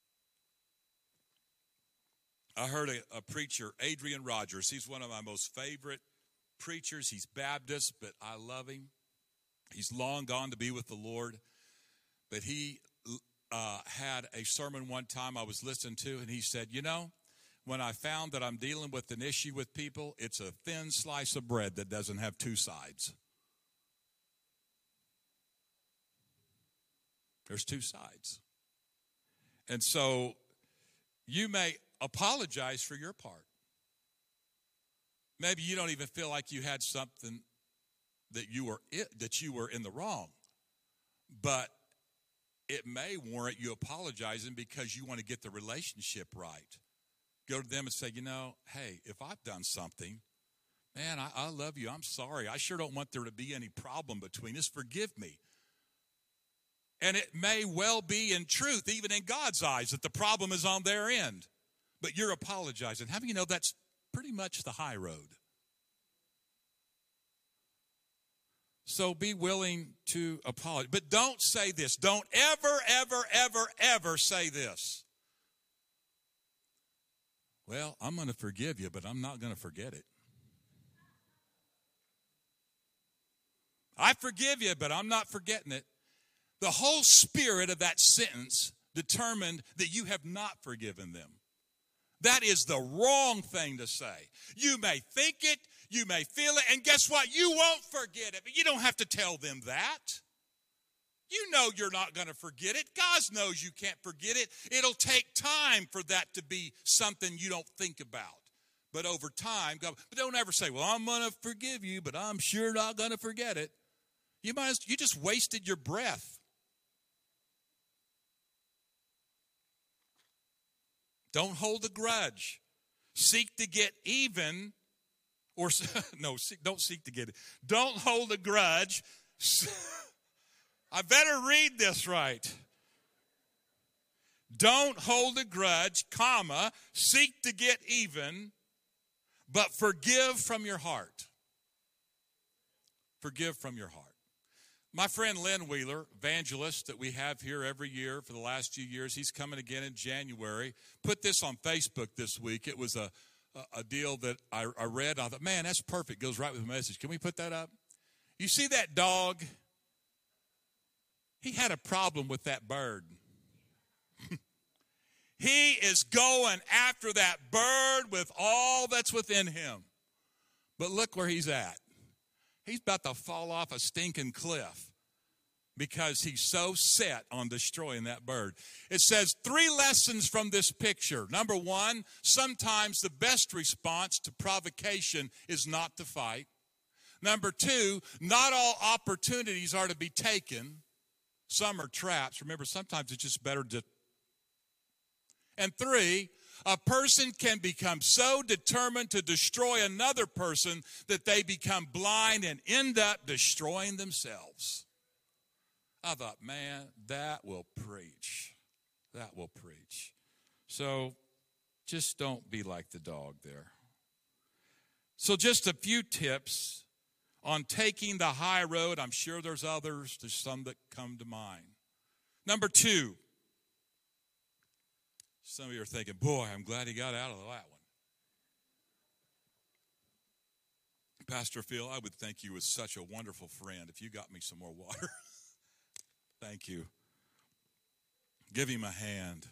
I heard a, a preacher, Adrian Rogers. He's one of my most favorite preachers. He's Baptist, but I love him. He's long gone to be with the Lord. But he uh, had a sermon one time I was listening to, and he said, you know, when I found that I'm dealing with an issue with people, it's a thin slice of bread that doesn't have two sides. There's two sides. And so you may apologize for your part. Maybe you don't even feel like you had something that you were that you were in the wrong. But it may warrant you apologizing because you want to get the relationship right. Go to them and say, you know, hey, if I've done something, man, I, I love you. I'm sorry. I sure don't want there to be any problem between us. Forgive me. And it may well be in truth, even in God's eyes, that the problem is on their end. But you're apologizing. How do you know that's pretty much the high road? So be willing to apologize. But don't say this. Don't ever, ever, ever, ever say this. Well, I'm going to forgive you, but I'm not going to forget it. I forgive you, but I'm not forgetting it. The whole spirit of that sentence determined that you have not forgiven them. That is the wrong thing to say. You may think it, you may feel it, and guess what? You won't forget it, but you don't have to tell them that. You know you're not going to forget it. God knows you can't forget it. It'll take time for that to be something you don't think about. But over time, God, but don't ever say, well, I'm going to forgive you, but I'm sure not going to forget it. You might, you just wasted your breath. Don't hold a grudge. Seek to get even, or no, don't seek to get it. Don't hold a grudge. I better read this right. Don't hold a grudge, comma, seek to get even, but forgive from your heart. Forgive from your heart. My friend Lynn Wheeler, evangelist that we have here every year for the last few years, he's coming again in January. Put this on Facebook this week. It was a, a, a deal that I, I read. I thought, man, that's perfect. Goes right with the message. Can we put that up? You see that dog? He had a problem with that bird. He is going after that bird with all that's within him. But look where he's at. He's about to fall off a stinking cliff because he's so set on destroying that bird. It says three lessons from this picture. Number one, sometimes the best response to provocation is not to fight. Number two, not all opportunities are to be taken. Some are traps. Remember, sometimes it's just better to... And three, a person can become so determined to destroy another person that they become blind and end up destroying themselves. I thought, man, that will preach. That will preach. So just don't be like the dog there. So just a few tips on taking the high road. I'm sure there's others. There's some that come to mind. Number two. Some of you are thinking, boy, I'm glad he got out of that one. Pastor Phil, I would think you was such a wonderful friend if you got me some more water. Thank you. Give him a hand.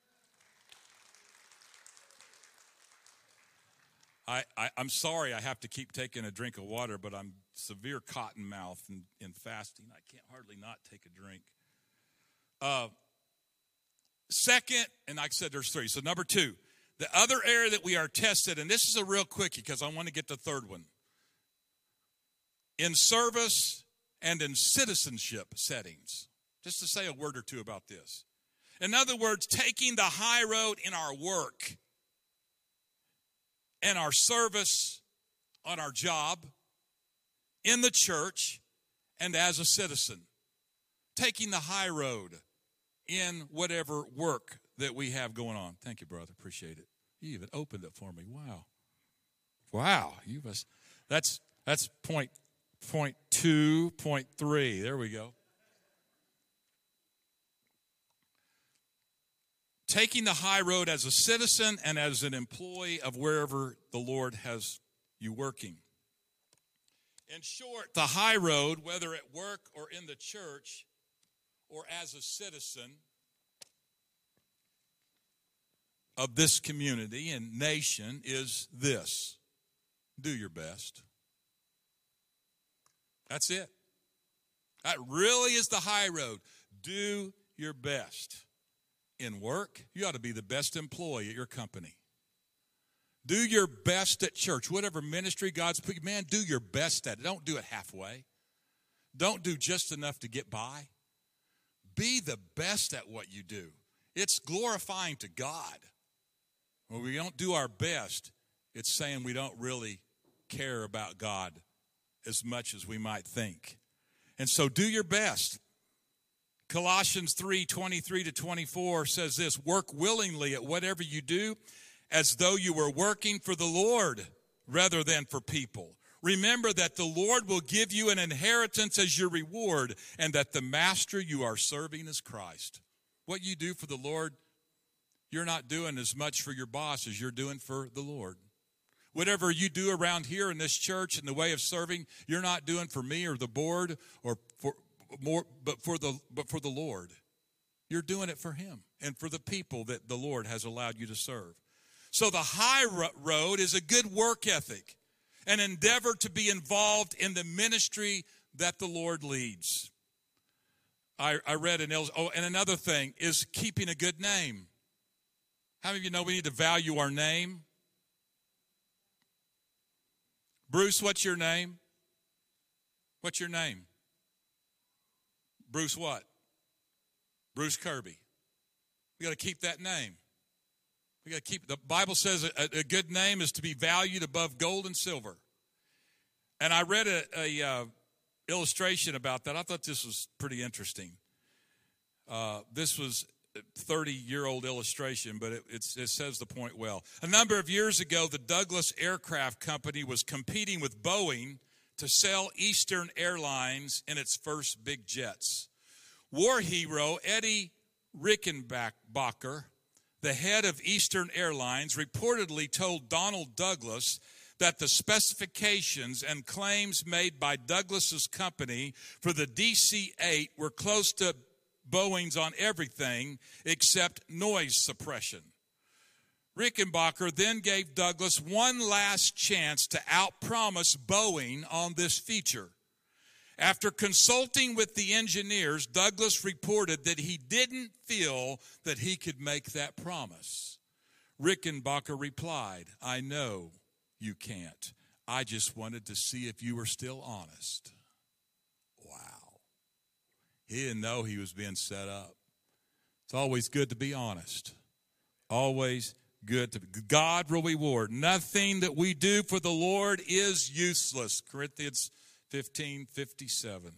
I, I, I'm sorry I have to keep taking a drink of water, but I'm severe cotton mouth and in fasting. I can't hardly not take a drink. Uh, second, and like I said, there's three. So number two, the other area that we are tested, and this is a real quickie because I want to get the third one. In service and in citizenship settings. Just to say a word or two about this. In other words, taking the high road in our work, in our service, on our job, in the church, and as a citizen. Taking the high road in whatever work that we have going on. Thank you, brother. Appreciate it. You even opened it for me. Wow. Wow. You must. That's that's point point two, point three. There we go. Taking the high road as a citizen and as an employee of wherever the Lord has you working. In short, the high road, whether at work or in the church or as a citizen of this community and nation, is this: do your best. That's it. That really is the high road. Do your best. In work, you ought to be the best employee at your company. Do your best at church. Whatever ministry God's put you, man, do your best at it. Don't do it halfway. Don't do just enough to get by. Be the best at what you do. It's glorifying to God. When we don't do our best, it's saying we don't really care about God as much as we might think. And so do your best. Colossians three, twenty-three to twenty-four says this: work willingly at whatever you do as though you were working for the Lord rather than for people. Remember that the Lord will give you an inheritance as your reward, and that the master you are serving is Christ. What you do for the Lord, you're not doing as much for your boss as you're doing for the Lord. Whatever you do around here in this church in the way of serving, you're not doing for me or the board or for more, but for the but for the Lord. You're doing it for Him and for the people that the Lord has allowed you to serve. So the high road is a good work ethic, an endeavor to be involved in the ministry that the Lord leads. I, I read an oh, and another thing is keeping a good name. How many of you know we need to value our name? Bruce, what's your name? What's your name? Bruce what? Bruce Kirby. We got to keep that name. We got to keep, the Bible says a, a good name is to be valued above gold and silver. And I read a, a uh, illustration about that. I thought this was pretty interesting. Uh, this was a thirty-year-old illustration, but it, it's, it says the point well. A number of years ago, the Douglas Aircraft Company was competing with Boeing to sell Eastern Airlines in its first big jets. War hero Eddie Rickenbacker, the head of Eastern Airlines, reportedly told Donald Douglas that the specifications and claims made by Douglas's company for the D C eight were close to Boeing's on everything except noise suppression. Rickenbacker then gave Douglas one last chance to outpromise Boeing on this feature. After consulting with the engineers, Douglas reported that he didn't feel that he could make that promise. Rickenbacker replied, "I know you can't. I just wanted to see if you were still honest." Wow. He didn't know he was being set up. It's always good to be honest. Always good to be. God will reward. Nothing that we do for the Lord is useless. Corinthians fifteen fifty-seven.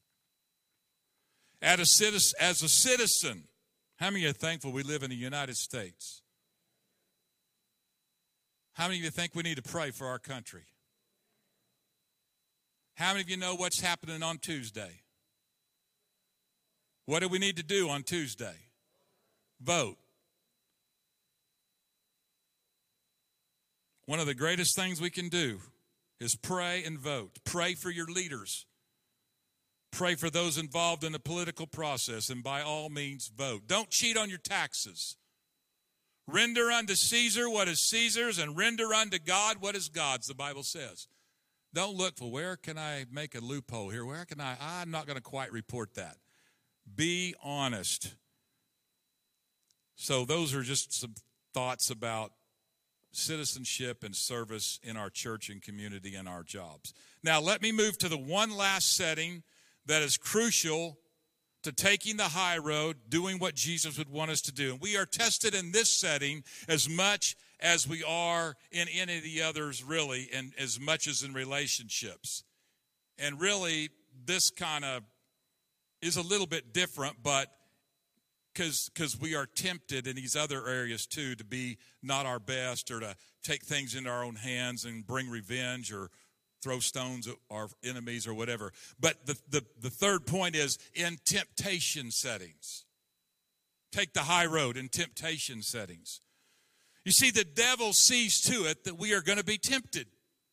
As a citizen, as a citizen, how many are thankful we live in the United States? How many of you think we need to pray for our country? How many of you know what's happening on Tuesday? What do we need to do on Tuesday? Vote. One of the greatest things we can do is pray and vote. Pray for your leaders. Pray for those involved in the political process, and by all means, vote. Don't cheat on your taxes. Render unto Caesar what is Caesar's, and render unto God what is God's, the Bible says. Don't look for where can I make a loophole here? Where can I? I'm not going to quite report that. Be honest. So those are just some thoughts about citizenship and service in our church and community and our jobs. Now, let me move to the one last setting that is crucial to taking the high road, doing what Jesus would want us to do. And we are tested in this setting as much as we are in any of the others, really, and as much as in relationships. And really, this kind of is a little bit different, but because because we are tempted in these other areas too to be not our best or to take things into our own hands and bring revenge or throw stones at our enemies or whatever. But the, the, the third point is in temptation settings. Take the high road in temptation settings. You see, the devil sees to it that we are going to be tempted.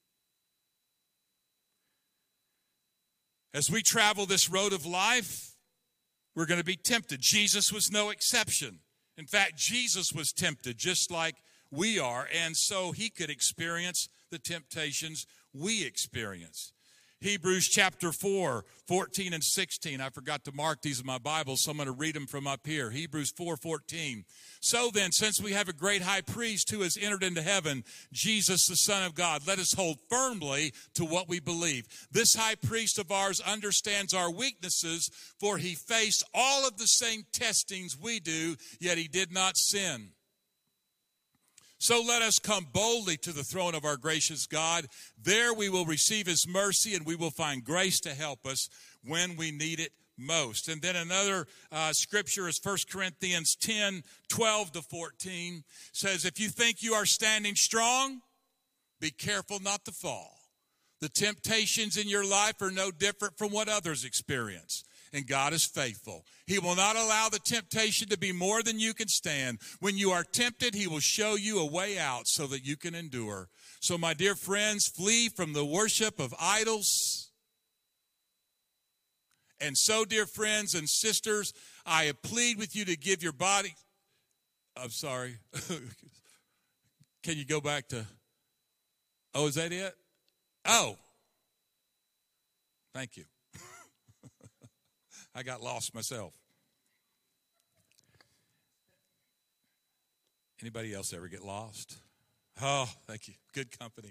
As we travel this road of life, we're going to be tempted. Jesus was no exception. In fact, Jesus was tempted just like we are, and so he could experience the temptations we experience. Hebrews chapter four, fourteen and sixteen. I forgot to mark these in my Bible, so I'm going to read them from up here. Hebrews four fourteen. So then, since we have a great high priest who has entered into heaven, Jesus, the Son of God, let us hold firmly to what we believe. This high priest of ours understands our weaknesses, for he faced all of the same testings we do, yet he did not sin. So let us come boldly to the throne of our gracious God. There we will receive his mercy, and we will find grace to help us when we need it most. And then another uh, scripture is First Corinthians ten, twelve to fourteen. Says, if you think you are standing strong, be careful not to fall. The temptations in your life are no different from what others experience. And God is faithful. He will not allow the temptation to be more than you can stand. When you are tempted, he will show you a way out so that you can endure. So, my dear friends, flee from the worship of idols. And so, dear friends and sisters, I plead with you to give your body. I'm sorry. Can you go back to? Oh, is that it? Oh. Thank you. I got lost myself. Anybody else ever get lost? Oh, thank you. Good company.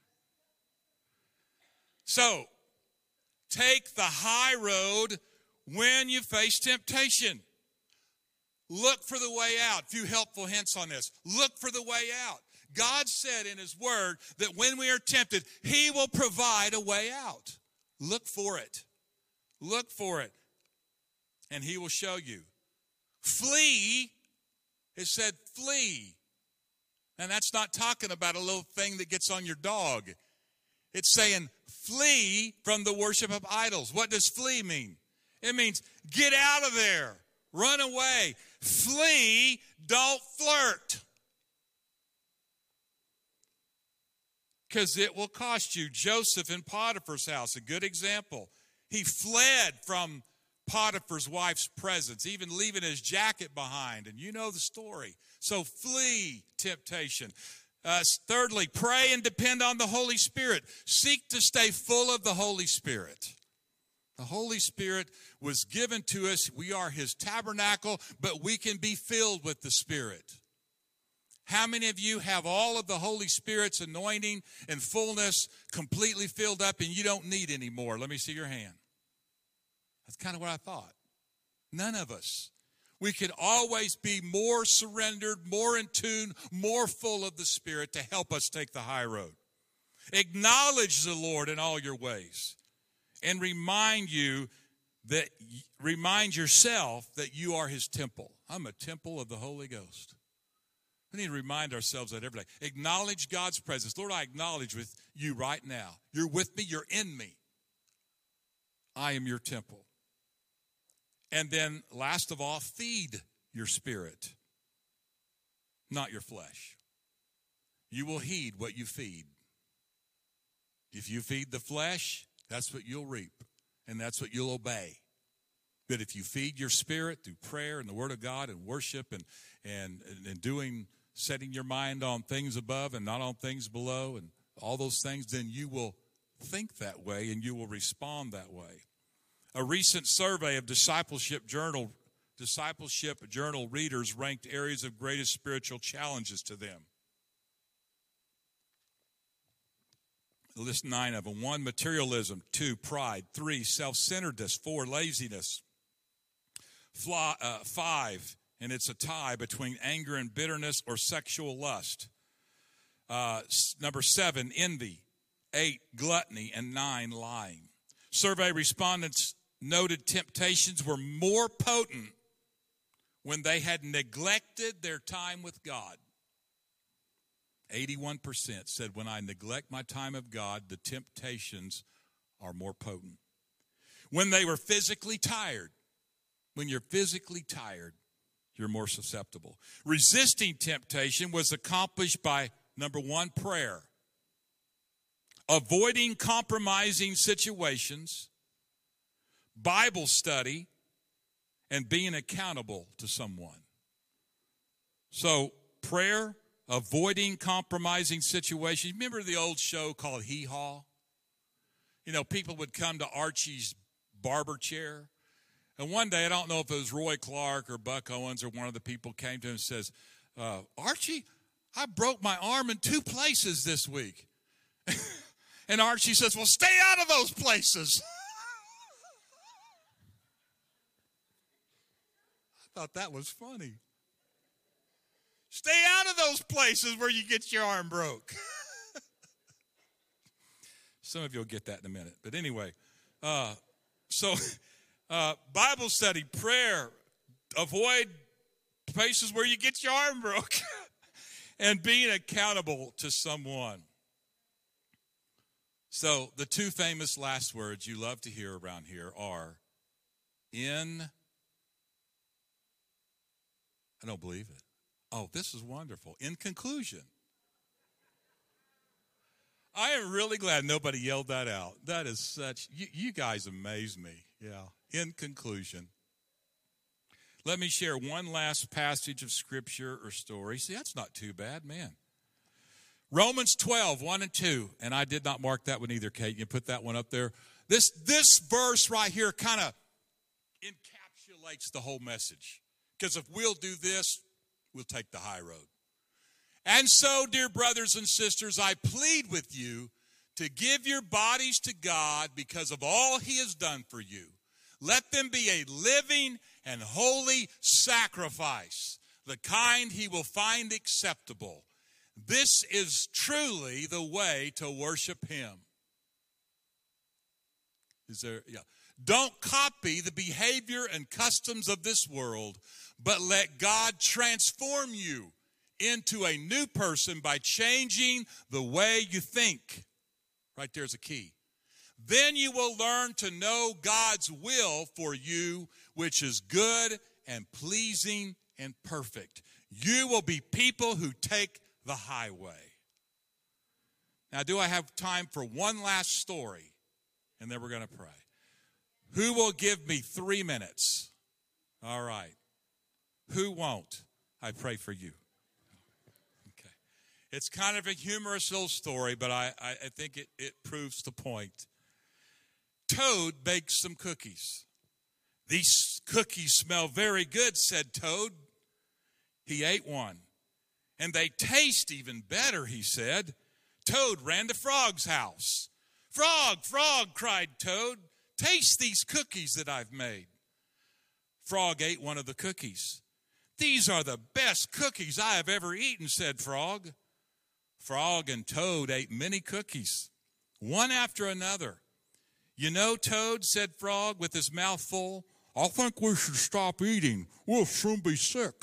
So, take the high road when you face temptation. Look for the way out. A few helpful hints on this. Look for the way out. God said in his word that when we are tempted, he will provide a way out. Look for it. Look for it. And he will show you. Flee, it said flee. And that's not talking about a little thing that gets on your dog. It's saying flee from the worship of idols. What does flee mean? It means get out of there. Run away. Flee, don't flirt. Because it will cost you. Joseph in Potiphar's house, a good example. He fled from Potiphar's wife's presence, even leaving his jacket behind. And you know the story. So flee temptation. Uh, thirdly, pray and depend on the Holy Spirit. Seek to stay full of the Holy Spirit. The Holy Spirit was given to us. We are his tabernacle, but we can be filled with the Spirit. How many of you have all of the Holy Spirit's anointing and fullness completely filled up and you don't need any more? Let me see your hand. That's kind of what I thought. None of us. We could always be more surrendered, more in tune, more full of the Spirit to help us take the high road. Acknowledge the Lord in all your ways and remind you that, remind yourself that you are his temple. I'm a temple of the Holy Ghost. We need to remind ourselves that every day. Acknowledge God's presence. Lord, I acknowledge with you right now. You're with me. You're in me. I am your temple. And then, last of all, feed your spirit, not your flesh. You will heed what you feed. If you feed the flesh, that's what you'll reap, and that's what you'll obey. But if you feed your spirit through prayer and the Word of God and worship and and and doing, setting your mind on things above and not on things below and all those things, then you will think that way and you will respond that way. A recent survey of discipleship journal discipleship journal readers ranked areas of greatest spiritual challenges to them. List nine of them. One, materialism. Two, pride. Three, self-centeredness. Four, laziness. Fly, uh, five, and it's a tie between anger and bitterness or sexual lust. Uh, number seven, envy. Eight, gluttony. And nine, lying. Survey respondents noted temptations were more potent when they had neglected their time with God. eighty-one percent said when I neglect my time of God, the temptations are more potent. When they were physically tired, when you're physically tired, you're more susceptible. Resisting temptation was accomplished by, number one, prayer. Avoiding compromising situations, Bible study, and being accountable to someone. So, prayer, avoiding compromising situations. Remember the old show called Hee Haw? You know, people would come to Archie's barber chair. And one day, I don't know if it was Roy Clark or Buck Owens or one of the people came to him and says, uh, Archie, I broke my arm in two places this week. And Archie says, well, stay out of those places. I thought that was funny. Stay out of those places where you get your arm broke. Some of you will get that in a minute. But anyway, uh, so uh, Bible study, prayer, avoid places where you get your arm broke, and being accountable to someone. So the two famous last words you love to hear around here are, in, I don't believe it. Oh, this is wonderful. In conclusion. I am really glad nobody yelled that out. That is such, you, you guys amaze me. Yeah. In conclusion. Let me share one last passage of scripture or story. See, that's not too bad, man. Romans twelve, one and two. And I did not mark that one either, Kate. You put that one up there. This, this verse right here kind of encapsulates the whole message. Because if we'll do this, we'll take the high road. And so, dear brothers and sisters, I plead with you to give your bodies to God because of all he has done for you. Let them be a living and holy sacrifice, the kind he will find acceptable. This is truly the way to worship him. Is there, yeah. Don't copy the behavior and customs of this world, but let God transform you into a new person by changing the way you think. Right there's a key. Then you will learn to know God's will for you, which is good and pleasing and perfect. You will be people who take the highway. Now, do I have time for one last story? And then we're going to pray. Who will give me three minutes? All right. Who won't? I pray for you. Okay. It's kind of a humorous little story, but I, I, I think it, it proves the point. Toad baked some cookies. These cookies smell very good, said Toad. He ate one. And they taste even better, he said. Toad ran to Frog's house. Frog, Frog, cried Toad, taste these cookies that I've made. Frog ate one of the cookies. These are the best cookies I have ever eaten, said Frog. Frog and Toad ate many cookies, one after another. You know, Toad, said Frog with his mouth full, I think we should stop eating. We'll soon be sick.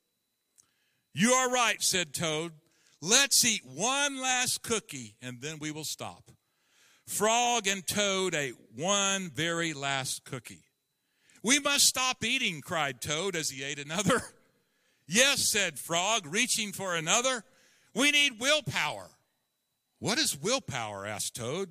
You are right, said Toad. Let's eat one last cookie, and then we will stop. Frog and Toad ate one very last cookie. We must stop eating, cried Toad as he ate another. Yes, said Frog, reaching for another. We need willpower. What is willpower? Asked Toad.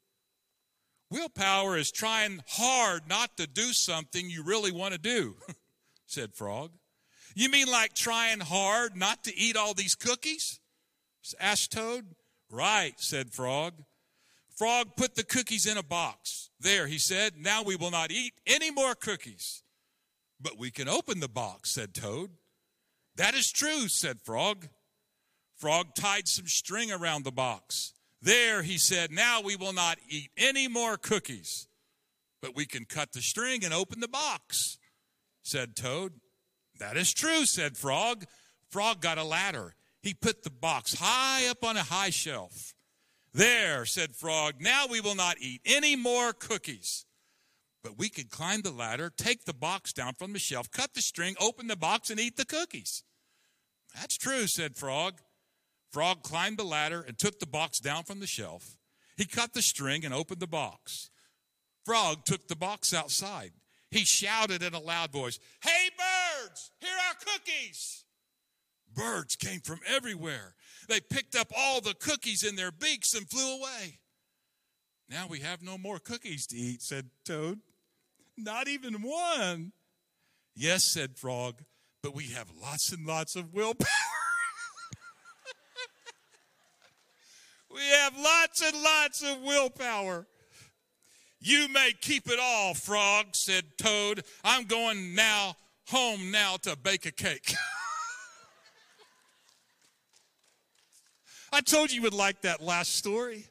Willpower is trying hard not to do something you really want to do, said Frog. You mean like trying hard not to eat all these cookies? Asked Toad. Right, said Frog. Frog put the cookies in a box. There, he said, now we will not eat any more cookies. But we can open the box, said Toad. That is true, said Frog. Frog tied some string around the box. There, he said, now we will not eat any more cookies. But we can cut the string and open the box, said Toad. That is true, said Frog. Frog got a ladder. He put the box high up on a high shelf. There, said Frog, now we will not eat any more cookies. But we can climb the ladder, take the box down from the shelf, cut the string, open the box, and eat the cookies. That's true, said Frog. Frog climbed the ladder and took the box down from the shelf. He cut the string and opened the box. Frog took the box outside. He shouted in a loud voice, "Hey, birds, here are cookies." Birds came from everywhere. They picked up all the cookies in their beaks and flew away. Now we have no more cookies to eat, said Toad. Not even one. Yes, said Frog, but we have lots and lots of willpower. We have lots and lots of willpower. You may keep it all, Frog, said Toad. I'm going now home now to bake a cake. I told you you would like that last story.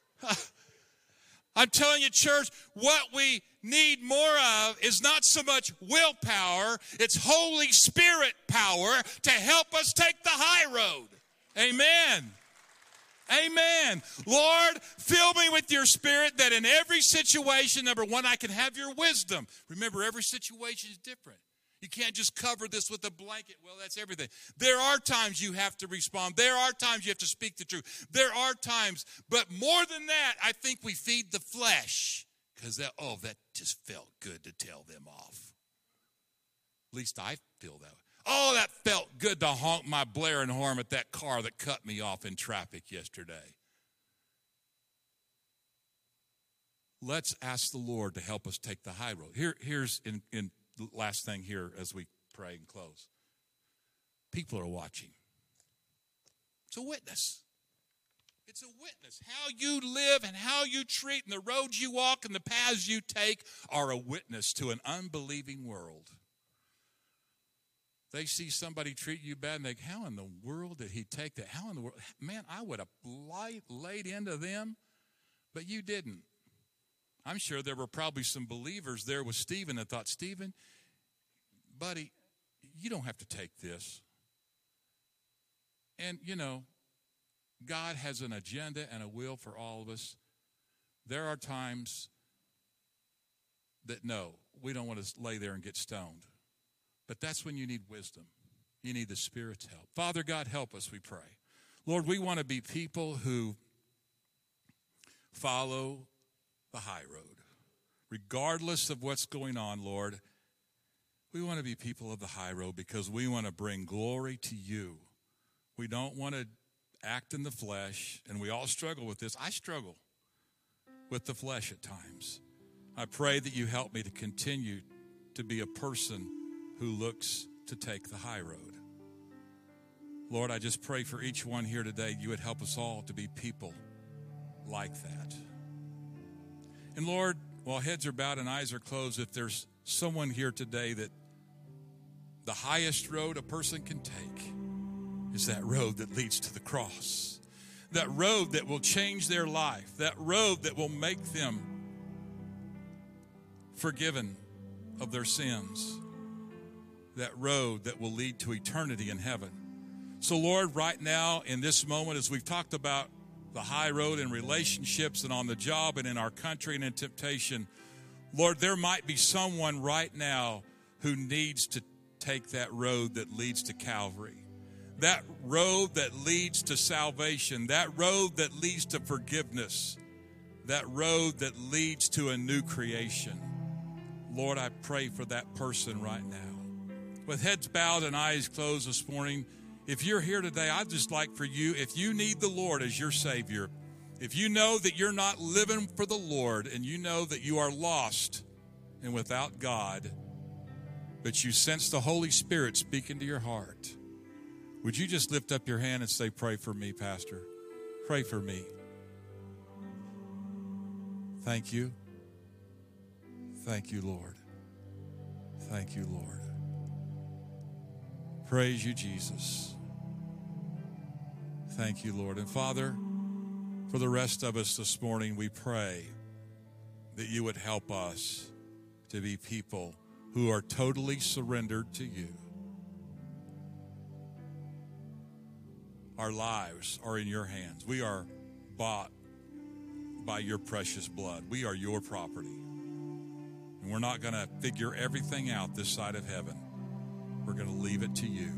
I'm telling you, church, what we need more of is not so much willpower, it's Holy Spirit power to help us take the high road. Amen. Amen. Lord, fill me with your Spirit that in every situation, number one, I can have your wisdom. Remember, every situation is different. You can't just cover this with a blanket. Well, that's everything. There are times you have to respond. There are times you have to speak the truth. There are times, but more than that, I think we feed the flesh because that, oh, that just felt good to tell them off. At least I feel that way. Oh, that felt good to honk my blaring horn at that car that cut me off in traffic yesterday. Let's ask the Lord to help us take the high road. Here, here's in, in the last thing here as we pray and close. People are watching. It's a witness. It's a witness. How you live and how you treat and the roads you walk and the paths you take are a witness to an unbelieving world. They see somebody treat you bad and they go, how in the world did he take that? How in the world? Man, I would have light, laid into them, but you didn't. I'm sure there were probably some believers there with Stephen that thought, Stephen, buddy, you don't have to take this. And, you know, God has an agenda and a will for all of us. There are times that, no, we don't want to lay there and get stoned. But that's when you need wisdom. You need the Spirit's help. Father God, help us, we pray. Lord, we want to be people who follow the high road. Regardless of what's going on, Lord, we want to be people of the high road because we want to bring glory to you. We don't want to act in the flesh, and we all struggle with this. I struggle with the flesh at times. I pray that you help me to continue to be a person who looks to take the high road. Lord, I just pray for each one here today, you would help us all to be people like that. And Lord, while heads are bowed and eyes are closed, if there's someone here today that the highest road a person can take is that road that leads to the cross, that road that will change their life, that road that will make them forgiven of their sins, that road that will lead to eternity in heaven. So Lord, right now in this moment, as we've talked about the high road in relationships and on the job and in our country and in temptation, Lord, there might be someone right now who needs to take that road that leads to Calvary, that road that leads to salvation, that road that leads to forgiveness, that road that leads to a new creation. Lord, I pray for that person right now. With heads bowed and eyes closed this morning, if you're here today, I'd just like for you, if you need the Lord as your Savior, if you know that you're not living for the Lord and you know that you are lost and without God, but you sense the Holy Spirit speaking to your heart, would you just lift up your hand and say, pray for me, Pastor? Pray for me. Thank you. Thank you, Lord. Thank you, Lord. Praise you, Jesus. Thank you, Lord. And Father, for the rest of us this morning, we pray that you would help us to be people who are totally surrendered to you. Our lives are in your hands. We are bought by your precious blood. We are your property. And we're not going to figure everything out this side of heaven. We're going to leave it to you.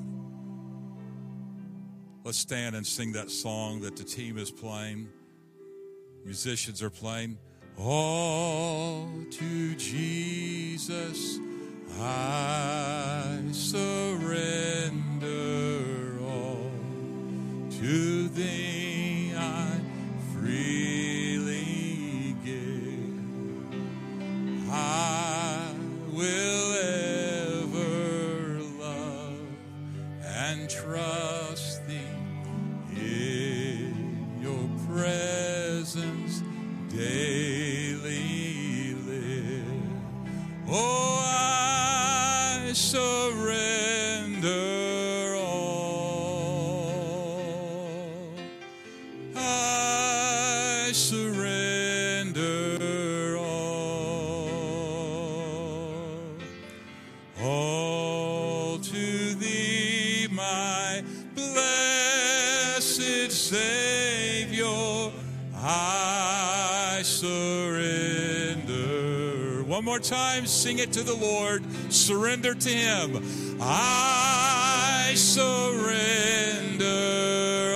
Let's stand and sing that song that the team is playing. Musicians are playing. All to Jesus I surrender, all to thee I freely give. I will ever love and trust thee in your presence daily live. Oh, I surrender all. I surrender all. All to thee, my blessed Savior, I surrender. One more time, sing it to the Lord. Surrender to him. I surrender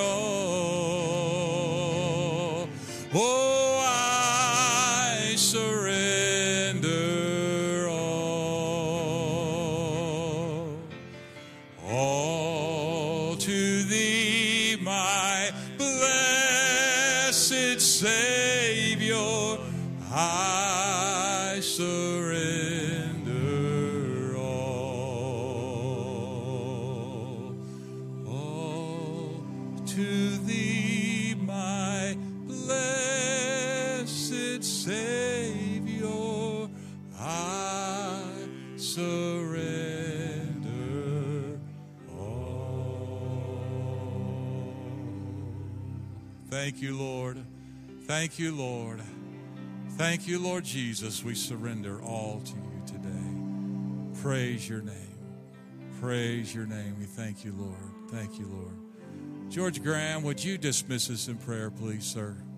all. Oh, I surrender all. All to thee, my blessed Savior, I surrender all. All to thee, my blessed Savior, I surrender all. Thank you, Lord. Thank you, Lord. Thank you, Lord Jesus. We surrender all to you today. Praise your name. Praise your name. We thank you, Lord. Thank you, Lord. George Graham, would you dismiss us in prayer, please, sir?